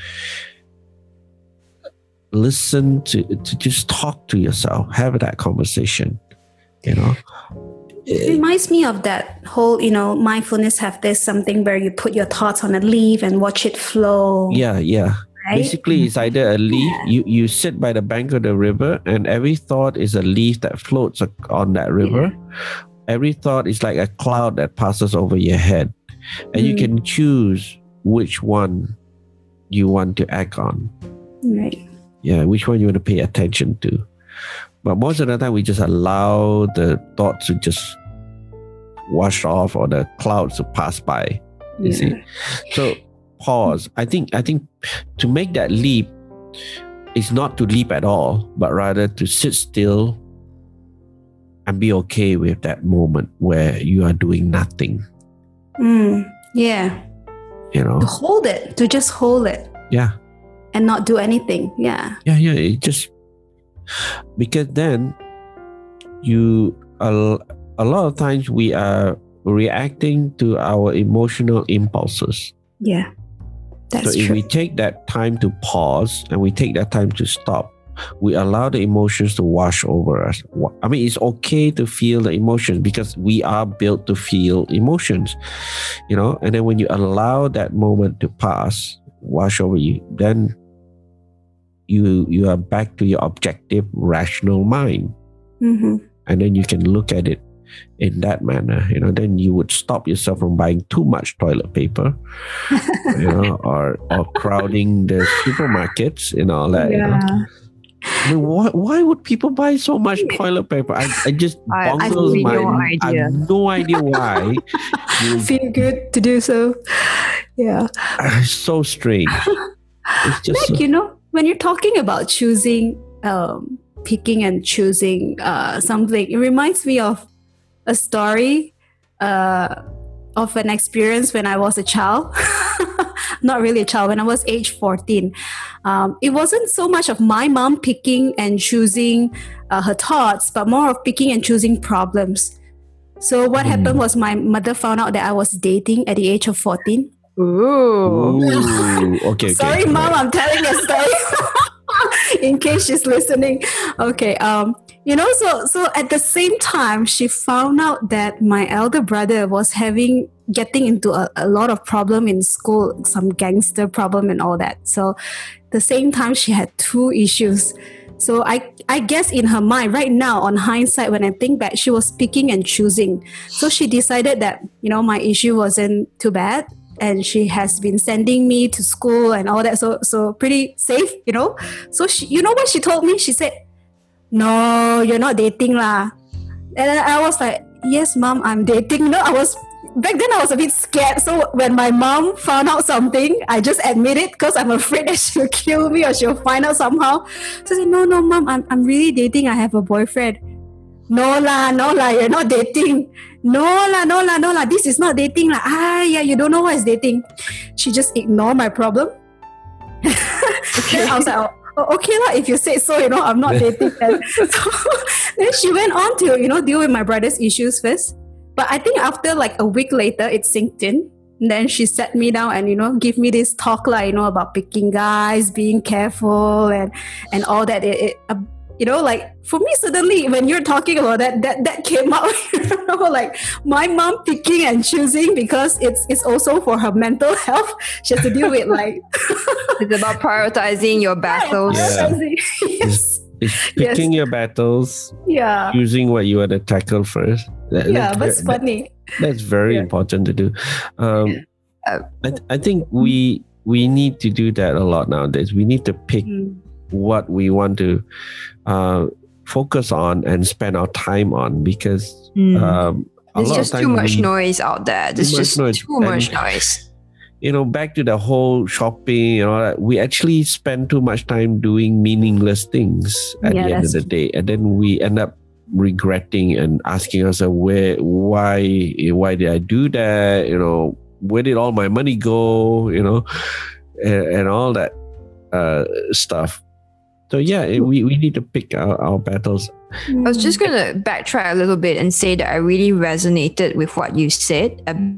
listen to, to just talk to yourself, have that conversation, you know. It reminds me of that whole, you know, mindfulness have this something where you put your thoughts on a leaf and watch it flow. Yeah, yeah. Right? Basically, it's either a leaf, you, you sit by the bank of the river, and every thought is a leaf that floats on that river. Yeah. Every thought is like a cloud that passes over your head. And mm. you can choose which one you want to act on. Right. Yeah, which one you want to pay attention to. But most of the time, we just allow the thoughts to just wash off or the clouds to pass by. You yeah. see? So pause. I think I think to make that leap is not to leap at all, but rather to sit still and be okay with that moment where you are doing nothing. Mm, yeah. You know? To hold it, to just hold it. Yeah. And not do anything. Yeah. Yeah, yeah. It just because then you a, a lot of times we are reacting to our emotional impulses. Yeah. That's so if true. we take that time to pause and we take that time to stop, we allow the emotions to wash over us. I mean, it's okay to feel the emotions because we are built to feel emotions, you know. And then when you allow that moment to pass, wash over you, then you you are back to your objective, rational mind, mm-hmm. and then you can look at it in that manner. You know, then you would stop yourself from buying too much toilet paper, you know, or or crowding the supermarkets and all that. Yeah. You know? I mean, why, why would people buy so much toilet paper? I, I just boggles I, my no idea. I have no idea why. You feel good to do so. Yeah. It's so strange. It's just like, so, you know, when you're talking about choosing, um, picking and choosing uh, something, it reminds me of a story uh, of an experience when I was a child. Not really a child, when I was age fourteen. Um, it wasn't so much of my mom picking and choosing uh, her thoughts, but more of picking and choosing problems. So what mm. happened was my mother found out that I was dating at the age of fourteen. Ooh. Ooh. Okay. Sorry, okay. Mom, I'm telling a story in case she's listening. Okay. Um, you know, so so at the same time, she found out that my elder brother was having getting into a, a lot of problem in school, some gangster problem and all that. So the same time, she had two issues. So I, I guess in her mind right now, on hindsight, when I think back, she was picking and choosing. So she decided that, you know, my issue wasn't too bad. And she has been sending me to school and all that. So, so pretty safe, you know. So she, you know what she told me? She said, "No, you're not dating lah." And I was like, "Yes, Mom, I'm dating." You know, I was back then I was a bit scared. So when my mom found out something, I just admit it because I'm afraid that she'll kill me or she'll find out somehow. So I said, "No, no, Mom, I'm I'm really dating. I have a boyfriend." "No lah, no lah, you're not dating." "No lah, no lah, no lah, this is not dating lah." "Ah, yeah, you don't know what is dating." She just ignored my problem. Then I was like, "Oh, okay lah, if you say so, you know, I'm not dating." Then. So then she went on to, you know, deal with my brother's issues first. But I think after like a week later, it sinked in. And then she sat me down and, you know, give me this talk like, you know, about picking guys, being careful and and all that. It, it uh, you know, like for me, suddenly when you're talking about that, that that came out, you know, like my mom picking and choosing because it's it's also for her mental health. She has to deal with like it's about prioritizing your battles. Yeah. Yes. It's picking Yes. your battles, Yeah. choosing what you want to tackle first. That- Yeah, that's but it's ve- funny. That's very Yeah. important to do. Um, Uh, I, th- I think we we need to do that a lot nowadays. We need to pick Mm. what we want to uh, focus on and spend our time on, because Mm. um, a There's lot just of too times much we- noise out there. There's much just noise. too much And- noise. you know, back to the whole shopping and all that, we actually spend too much time doing meaningless things at Yeah, the end of that's the day, and then we end up regretting and asking ourselves, where, why, why did I do that? You know, where did all my money go? You know, and, and all that uh, stuff. So yeah, it, we we need to pick our, our battles. I was just going to backtrack a little bit and say that I really resonated with what you said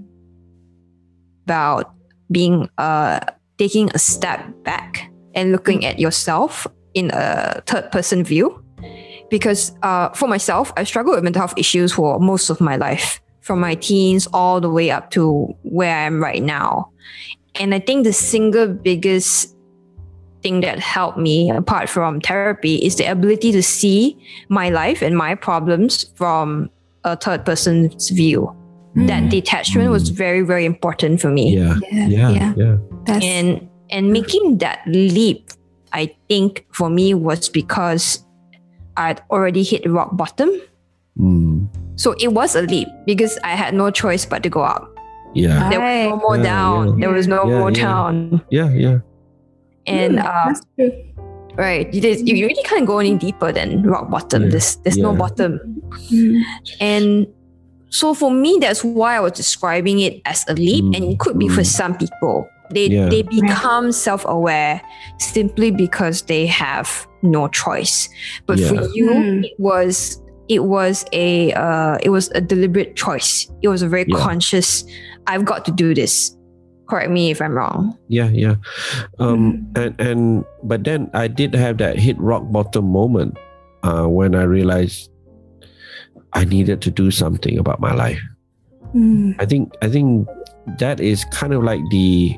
about being uh taking a step back and looking at yourself in a third person view, because uh for myself, I struggled with mental health issues for most of my life, from my teens all the way up to where I am right now. And I think the single biggest thing that helped me, apart from therapy, is the ability to see my life and my problems from a third person's view. That detachment was very, very important for me. Yeah, Yeah, yeah, yeah. yeah. That's, And and making that leap, I think for me was because I'd already hit rock bottom. Mm, So it was a leap because I had no choice but to go up. yeah, There was no more Yeah, down. yeah. There was no Yeah, more yeah. down. yeah, yeah. And Mm, uh, that's true. right, you, just- you really can't go any deeper than rock bottom. Yeah, There's there's no yeah. bottom. Mm. And so for me, that's why I was describing it as a leap, Mm, and it could be for mm. some people. They Yeah. they become self-aware simply because they have no choice. But for Yeah. you, Mm. it was it was a uh, it was a deliberate choice. It was a very Yeah. conscious. I've got to do this. Correct me if I'm wrong. Yeah, yeah. Um, and and but then I did have that hit rock bottom moment uh, when I realized I needed to do something about my life. Mm. I think I think that is kind of like the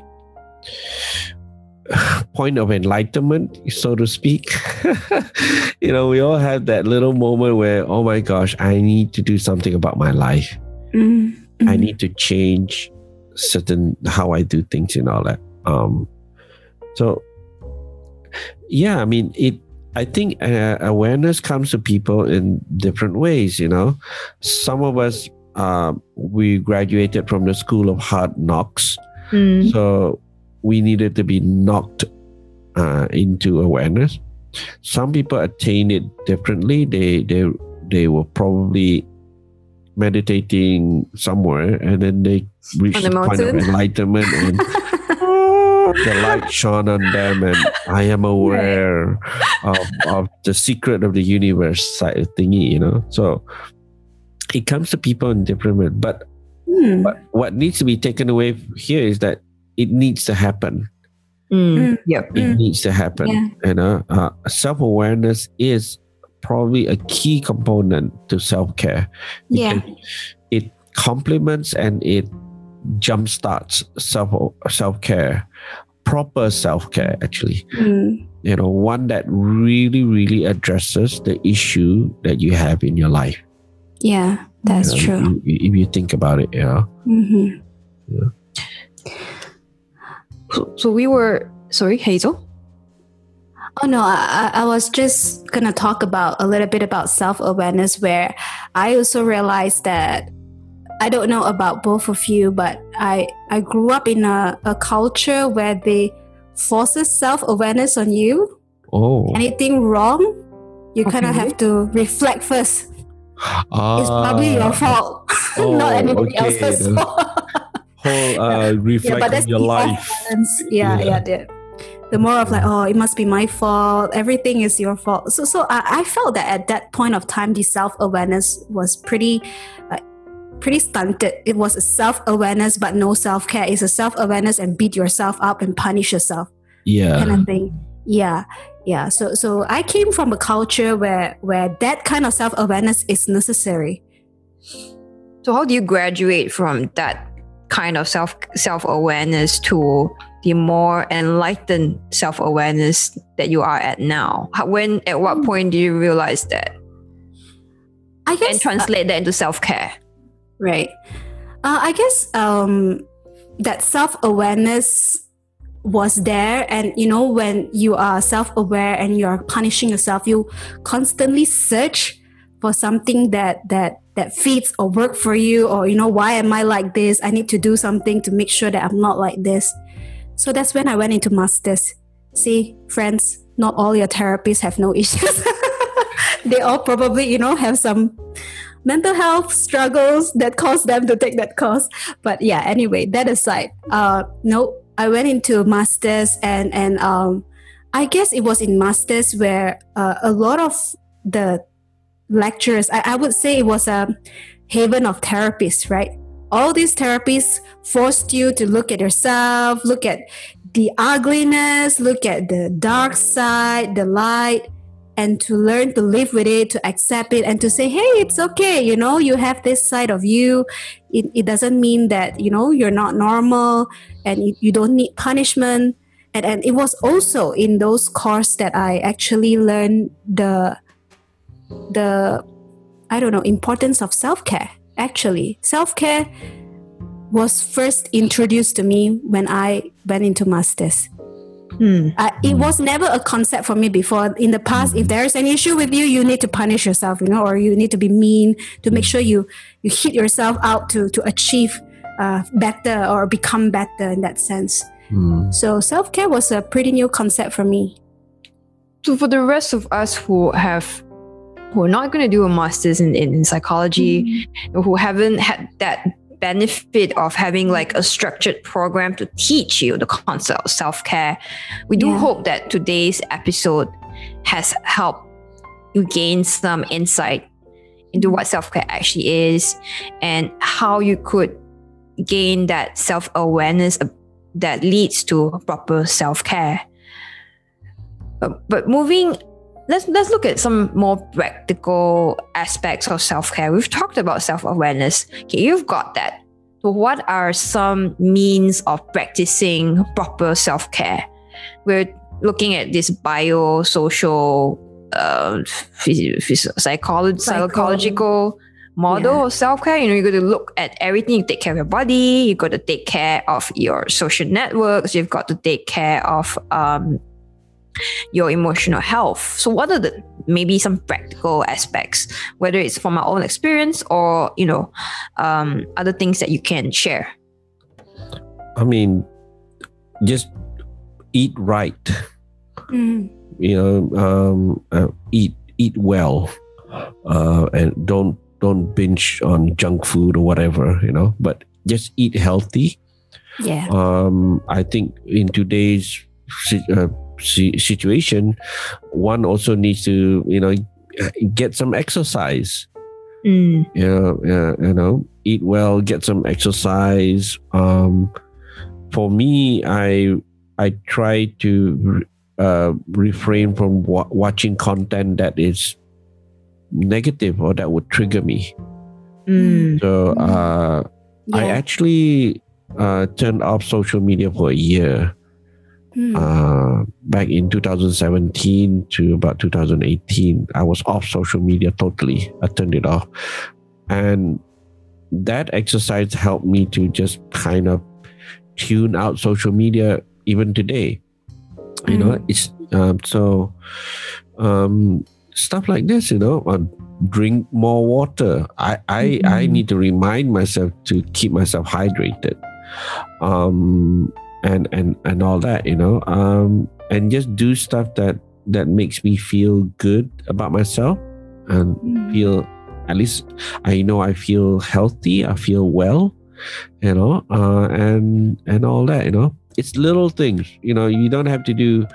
point of enlightenment, so to speak. You know, we all have that little moment where, oh my gosh, I need to do something about my life. Mm. I Mm. need to change certain how I do things and all that. Um, so yeah, I mean, it. I think uh, awareness comes to people in different ways. You know, some of us uh, we graduated from the school of hard knocks, Mm. so we needed to be knocked uh, into awareness. Some people attain it differently. They they they were probably meditating somewhere, and then they reached On the the point of mountain. enlightenment, and the light shone on them, and I am aware of, of the secret of the universe side of thingy, you know. So it comes to people in different ways. But Mm. what, what needs to be taken away here is that it needs to happen. Mm. Mm. Yep. It Mm. needs to happen. Yeah. You know, uh, self-awareness is probably a key component to self-care. Yeah. It complements and it jumpstarts self self-care, proper self-care actually. Mm. You know, one that really, really addresses the issue that you have in your life. Yeah, that's You know, true. If you, if you think about it, you know. Mm-hmm. So, so we were sorry, Hazel. Oh no, I, I I was just gonna talk about a little bit about self-awareness, where I also realized that I don't know about both of you, but I I grew up in a, a culture where they forces self-awareness on you. Oh, Anything wrong, you kind of Okay. have to reflect first. It's probably your Ah, fault, oh, not anybody okay. else's The fault. whole uh, Yeah, reflect but that's on your the life. balance. Yeah, Yeah. yeah. the, the more of like, oh, it must be my fault. Everything is your fault. So, so I, I felt that at that point of time, the self awareness was pretty, uh, pretty stunted. It was a self awareness, but no self care. It's a self awareness and beat yourself up and punish yourself Yeah. kind of thing. Yeah, yeah. So, so I came from a culture where where that kind of self awareness is necessary. So how do you graduate from that kind of self self awareness to the more enlightened self awareness that you are at now? How, when at what point do you realize that I guess and translate that into self care? Right. Uh, I guess um, that self awareness was there. And you know, when you are self-aware and you are punishing yourself, you constantly search for something that that that fits or work for you, or you know, why am I like this? I need to do something to make sure that I'm not like this. So that's when I went into masters. See, friends, not all your therapists have no issues. They all probably, you know, have some mental health struggles that cause them to take that course. But yeah, anyway, that aside, uh, no, I went into masters, and and um, I guess it was in masters where uh, a lot of the lecturers, I, I would say it was a haven of therapists, right? All these therapists forced you to look at yourself, look at the ugliness, look at the dark side, the light, and to learn to live with it, to accept it, and to say, hey, it's okay, you know, you have this side of you. It, it doesn't mean that, you know, you're not normal, and you, you don't need punishment. And, and it was also in those courses that I actually learned the, the, I don't know, importance of self-care. Actually, self-care was first introduced to me when I went into masters. Hmm. Uh, it was never a concept for me before. In the past, if there's an issue with you, you need to punish yourself, you know, or you need to be mean to make sure you you hit yourself out to to achieve uh, better or become better in that sense. Hmm. So self-care was a pretty new concept for me. So for the rest of us who have who are not going to do a master's in, in, in psychology, mm-hmm. who haven't had that benefit of having like a structured program to teach you the concept of self-care, we do yeah. hope that today's episode has helped you gain some insight into what self-care actually is and how you could gain that self-awareness that leads to proper self-care. But, but moving Let's let's look at some more practical aspects of self-care. We've talked about self-awareness. Okay, you've got that. So what are some means of practicing proper self-care? We're looking at this biosocial, uh, phys- phys- psycholo- psychological model yeah. of self-care. You know, you got to look at everything. You take care of your body. You got to take care of your social networks. You've got to take care of um. your emotional health. So what are the maybe some practical aspects, whether it's from our own experience or, you know, um, other things that you can share? I mean, just eat right. Mm. You know, um, uh, eat eat well, uh, and don't don't binge on junk food or whatever. You know, but just eat healthy. Yeah. Um, I think in today's uh, situation, one also needs to, you know, get some exercise. Mm. You know, uh, you know, eat well, get some exercise. Um, for me, I I try to uh, refrain from wa- watching content that is negative or that would trigger me. Mm. So uh, yeah. I actually uh, turned off social media for a year. Uh, back in two thousand seventeen to about two thousand eighteen, I was off social media totally. I turned it off. And that exercise helped me to just kind of tune out social media even today. Mm. You know, it's um, so um, stuff like this, you know, uh, drink more water. I, I, mm-hmm. I need to remind myself to keep myself hydrated. Um, and and and all that, you know, um and just do stuff that that makes me feel good about myself and mm. feel, at least I know I feel healthy, I feel well, you know, uh and and all that, you know. It's little things, you know. You don't have to do,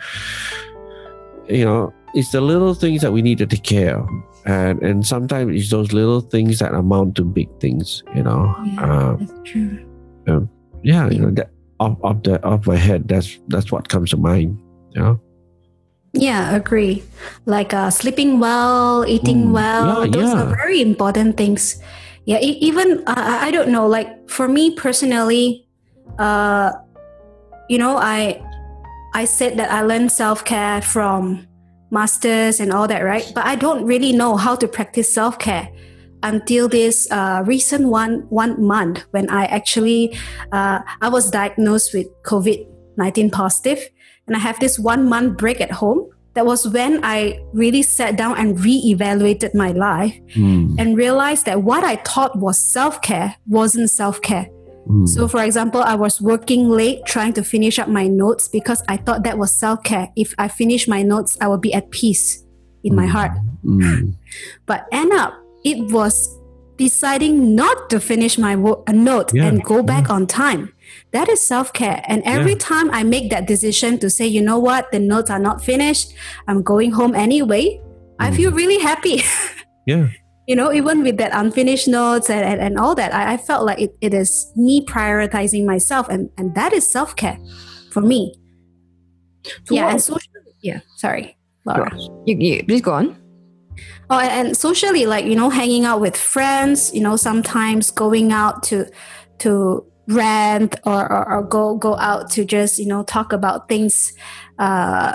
you know, it's the little things that we need to take care of, and and sometimes it's those little things that amount to big things, you know. Yeah, um, that's true. Um, yeah, you know, that Off, off the off my head, that's that's what comes to mind, you know. Yeah, agree. Like uh, sleeping well, eating mm, well, yeah, those yeah. are very important things. Yeah, e- even uh, I don't know. Like for me personally, uh, you know, I I said that I learned self care from masters and all that, right? But I don't really know how to practice self care until this uh, recent one one month when I actually uh, I was diagnosed with COVID nineteen positive, and I have this one month break at home. That was when I really sat down and reevaluated my life Mm. and realized that what I thought was self-care wasn't self-care. Mm. So, for example, I was working late trying to finish up my notes because I thought that was self-care. If I finish my notes, I would be at peace in my heart. Mm. But end up, it was deciding not to finish my wo- a note Yeah, and go back on time. That is self-care. And every Yeah. time I make that decision to say, you know what, the notes are not finished, I'm going home anyway, I Mm. feel really happy. Yeah. You know, even with that unfinished notes and, and, and all that, I, I felt like it, it is me prioritizing myself, and, and that is self-care for me. So yeah, what- and socially, yeah, sorry, Laura. You, you, please go on. Oh, and and socially, like, you know, hanging out with friends, you know, sometimes going out to to rant or, or, or go go out to just, you know, talk about things. Uh,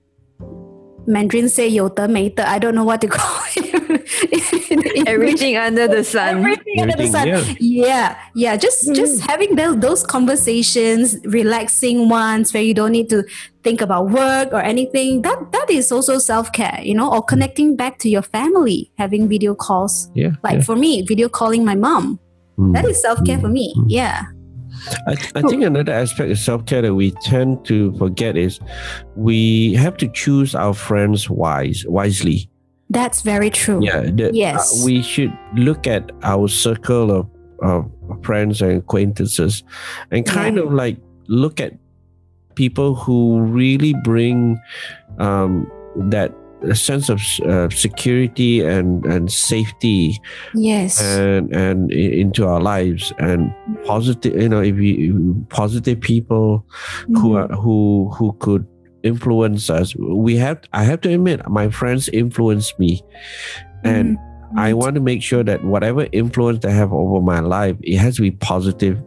Mandarin say 有的没的. I don't know what to call it. In English. Everything under the sun. Everything under the sun. Everything, Yeah, yeah. Just just having those those conversations, relaxing ones where you don't need to think about work or anything. That that is also self care, you know, or connecting back to your family, having video calls. Yeah. Like yeah. for me, video calling my mom. Mm. That is self care for me. Mm. Yeah. I, th- I think another aspect of self care that we tend to forget is we have to choose our friends wise wisely. That's very true. Yeah, the- Yes. uh, we should look at our circle of, of friends and acquaintances, and kind Yeah. of like look at people who really bring um, that a sense of uh, security and and safety Yes. and and i- into our lives, and positive, you know, if you positive people who Mhm. are who who could influence us. We have I have to admit, my friends influence me, and Mhm. I want to make sure that whatever influence they have over my life, it has to be positive,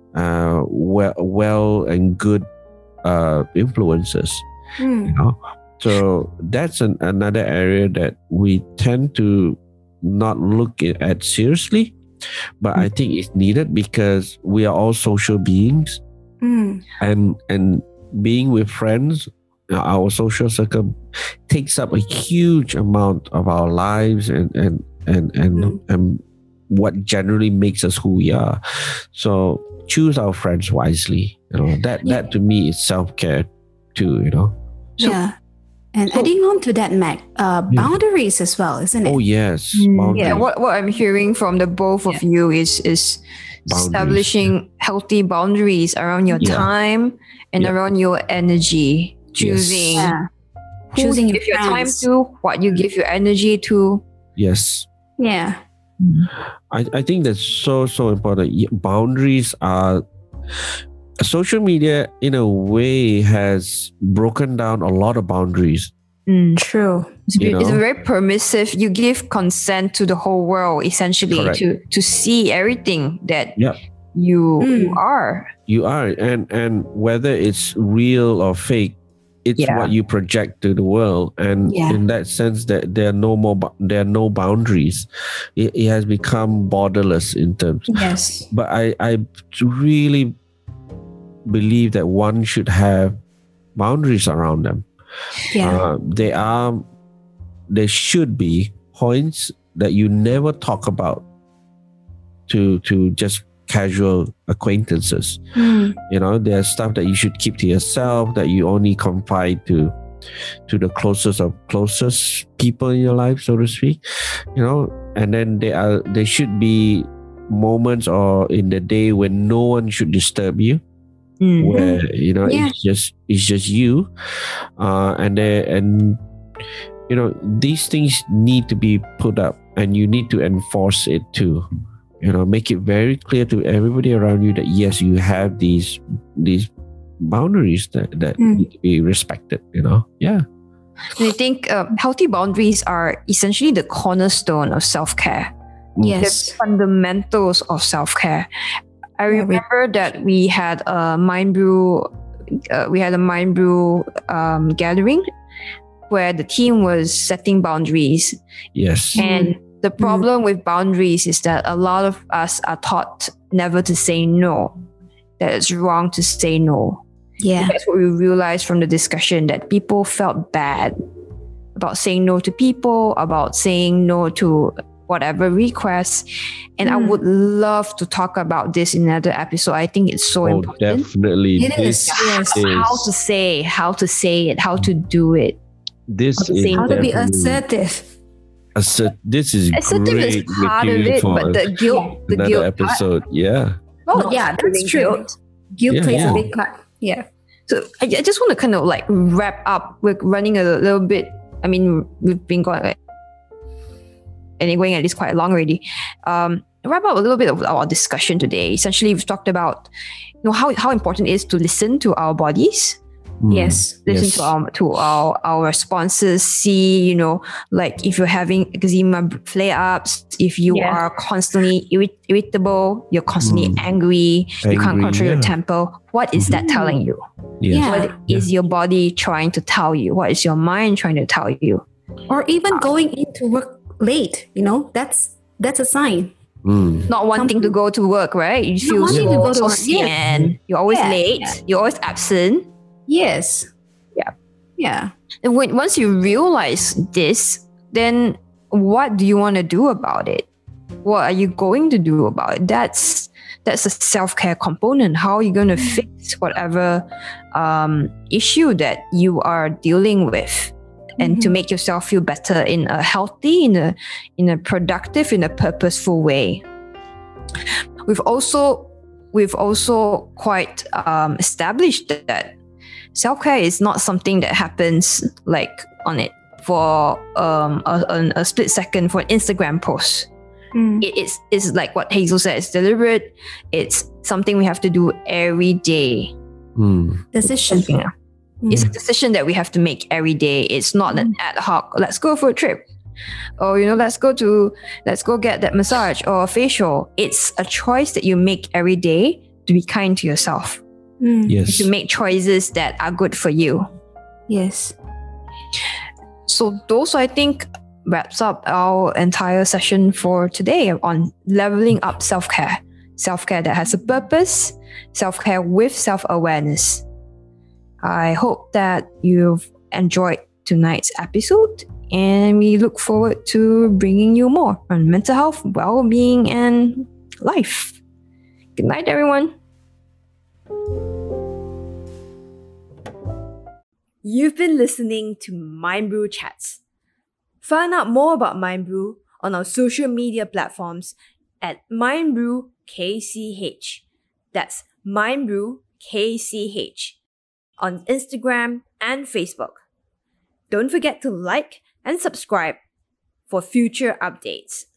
uh, well, well and good uh, influences. Mm. You know, so that's an, another area that we tend to not look i- at seriously, but I think it's needed because we are all social beings, Mm. and and being with friends, uh, our social circle takes up a huge amount of our lives, and and and and, Mm. and what generally makes us who we are. So choose our friends wisely. You know, that Yeah. that to me is self care too. You know. So- yeah. And so- adding on to that, Mac, uh, Yeah. boundaries as well, isn't it? Oh yes, Mm, boundaries. yeah, what, what I'm hearing from the both of you is is Boundaries. establishing healthy boundaries around your Yeah. time and Yeah. around your energy. Choosing Yeah. who Choosing you your give your time friends. to, what you give your energy to. Yes. Yeah. I, I think that's so so important. Y- Boundaries are social media in a way has broken down a lot of boundaries. True. It's, You it's know? very permissive. You give consent to the whole world essentially Correct. to to see everything that Yeah. you you Mm. are. You are, and and whether it's real or fake, it's Yeah. what you project to the world. And Yeah. in that sense, that there are no more bou- there are no boundaries. It, it has become borderless in terms. Yes. But I I really believe that one should have boundaries around them. Yeah. Uh, they are, there should be points that you never talk about to to just casual acquaintances. Mm. You know, there's stuff that you should keep to yourself, that you only confide to to the closest of closest people in your life, so to speak. You know, and then there are there should be moments or in the day when no one should disturb you, Mm. where you know Yeah. it's just it's just you, uh, and there and you know these things need to be put up, and you need to enforce it too. You know, make it very clear to everybody around you that yes, you have these these boundaries that that Mm. need to be respected. You know, yeah, And I think uh, healthy boundaries are essentially the cornerstone of self care. Yes. The fundamentals of self care. I Yeah, we- remember that we had a mind brew, uh, we had a mind brew um, gathering where the team was setting boundaries. yes, And the problem with boundaries is that a lot of us are taught never to say no, that it's wrong to say no. Yeah. That's what we realized from the discussion, that people felt bad about saying no to people, about saying no to whatever requests. And mm. I would love to talk about this in another episode. I think it's so oh, important. Definitely. It this is. Yes. is how to say, how to say it, how to do it. This how to, is say how no. to be assertive. Assert, this is assertive great is part of material it, for but the guilt, the another guilt episode. part, Yeah. Oh, not yeah, that's feeling true. guilt. Guilt Yeah, plays yeah. a big part. Yeah. So I, I just want to kind of like wrap up. We're running a little bit. I mean, we've been going like, and going at least quite long already. Um, wrap up a little bit of our discussion today. Essentially, we've talked about you know how how important it is to listen to our bodies. Mm, Yes. Listen yes. to our to our our responses. See, you know, like if you're having eczema flare ups, if you Yeah. are constantly irrit- irritable, you're constantly Mm. angry, you can't Angry, control your yeah. temper. What is that telling you? Yes. Yeah. What is your body trying to tell you? What is your mind trying to tell you? Or even going into work late, you know, that's that's a sign. Mm. Not wanting to go to work, right? You feel wanting so, to go to so work, yeah. sian. You're always Yeah, late. yeah. You're always absent. Yes. Yeah. Yeah. And when, once you realize this, then what do you want to do about it? What are you going to do about it? That's that's a self-care component. How are you going to fix whatever um, issue that you are dealing with, and to Mhm. make yourself feel better in a healthy, in a in a productive, in a purposeful way. We've also we've also quite um, established that self-care is not something that happens like on it for um, a, a, a split second for an Instagram post. Mm. It is it's like what Hazel said, it's deliberate. It's something we have to do every day. Mm. Decision. Something- Mm. It's a decision that we have to make every day. It's not an ad hoc, let's go for a trip. Or, you know, let's go to, let's go get that massage or a facial. It's a choice that you make every day to be kind to yourself. Mm. Yes. To make choices that are good for you. Yes. So those, I think, wraps up our entire session for today on leveling up self-care. Self-care that has a purpose, self-care with self-awareness. I hope that you've enjoyed tonight's episode, and we look forward to bringing you more on mental health, well-being, and life. Good night, everyone. You've been listening to Mind Brew Chats. Find out more about Mind Brew on our social media platforms at Mind Brew K C H. That's Mind Brew K C H on Instagram and Facebook. Don't forget to like and subscribe for future updates.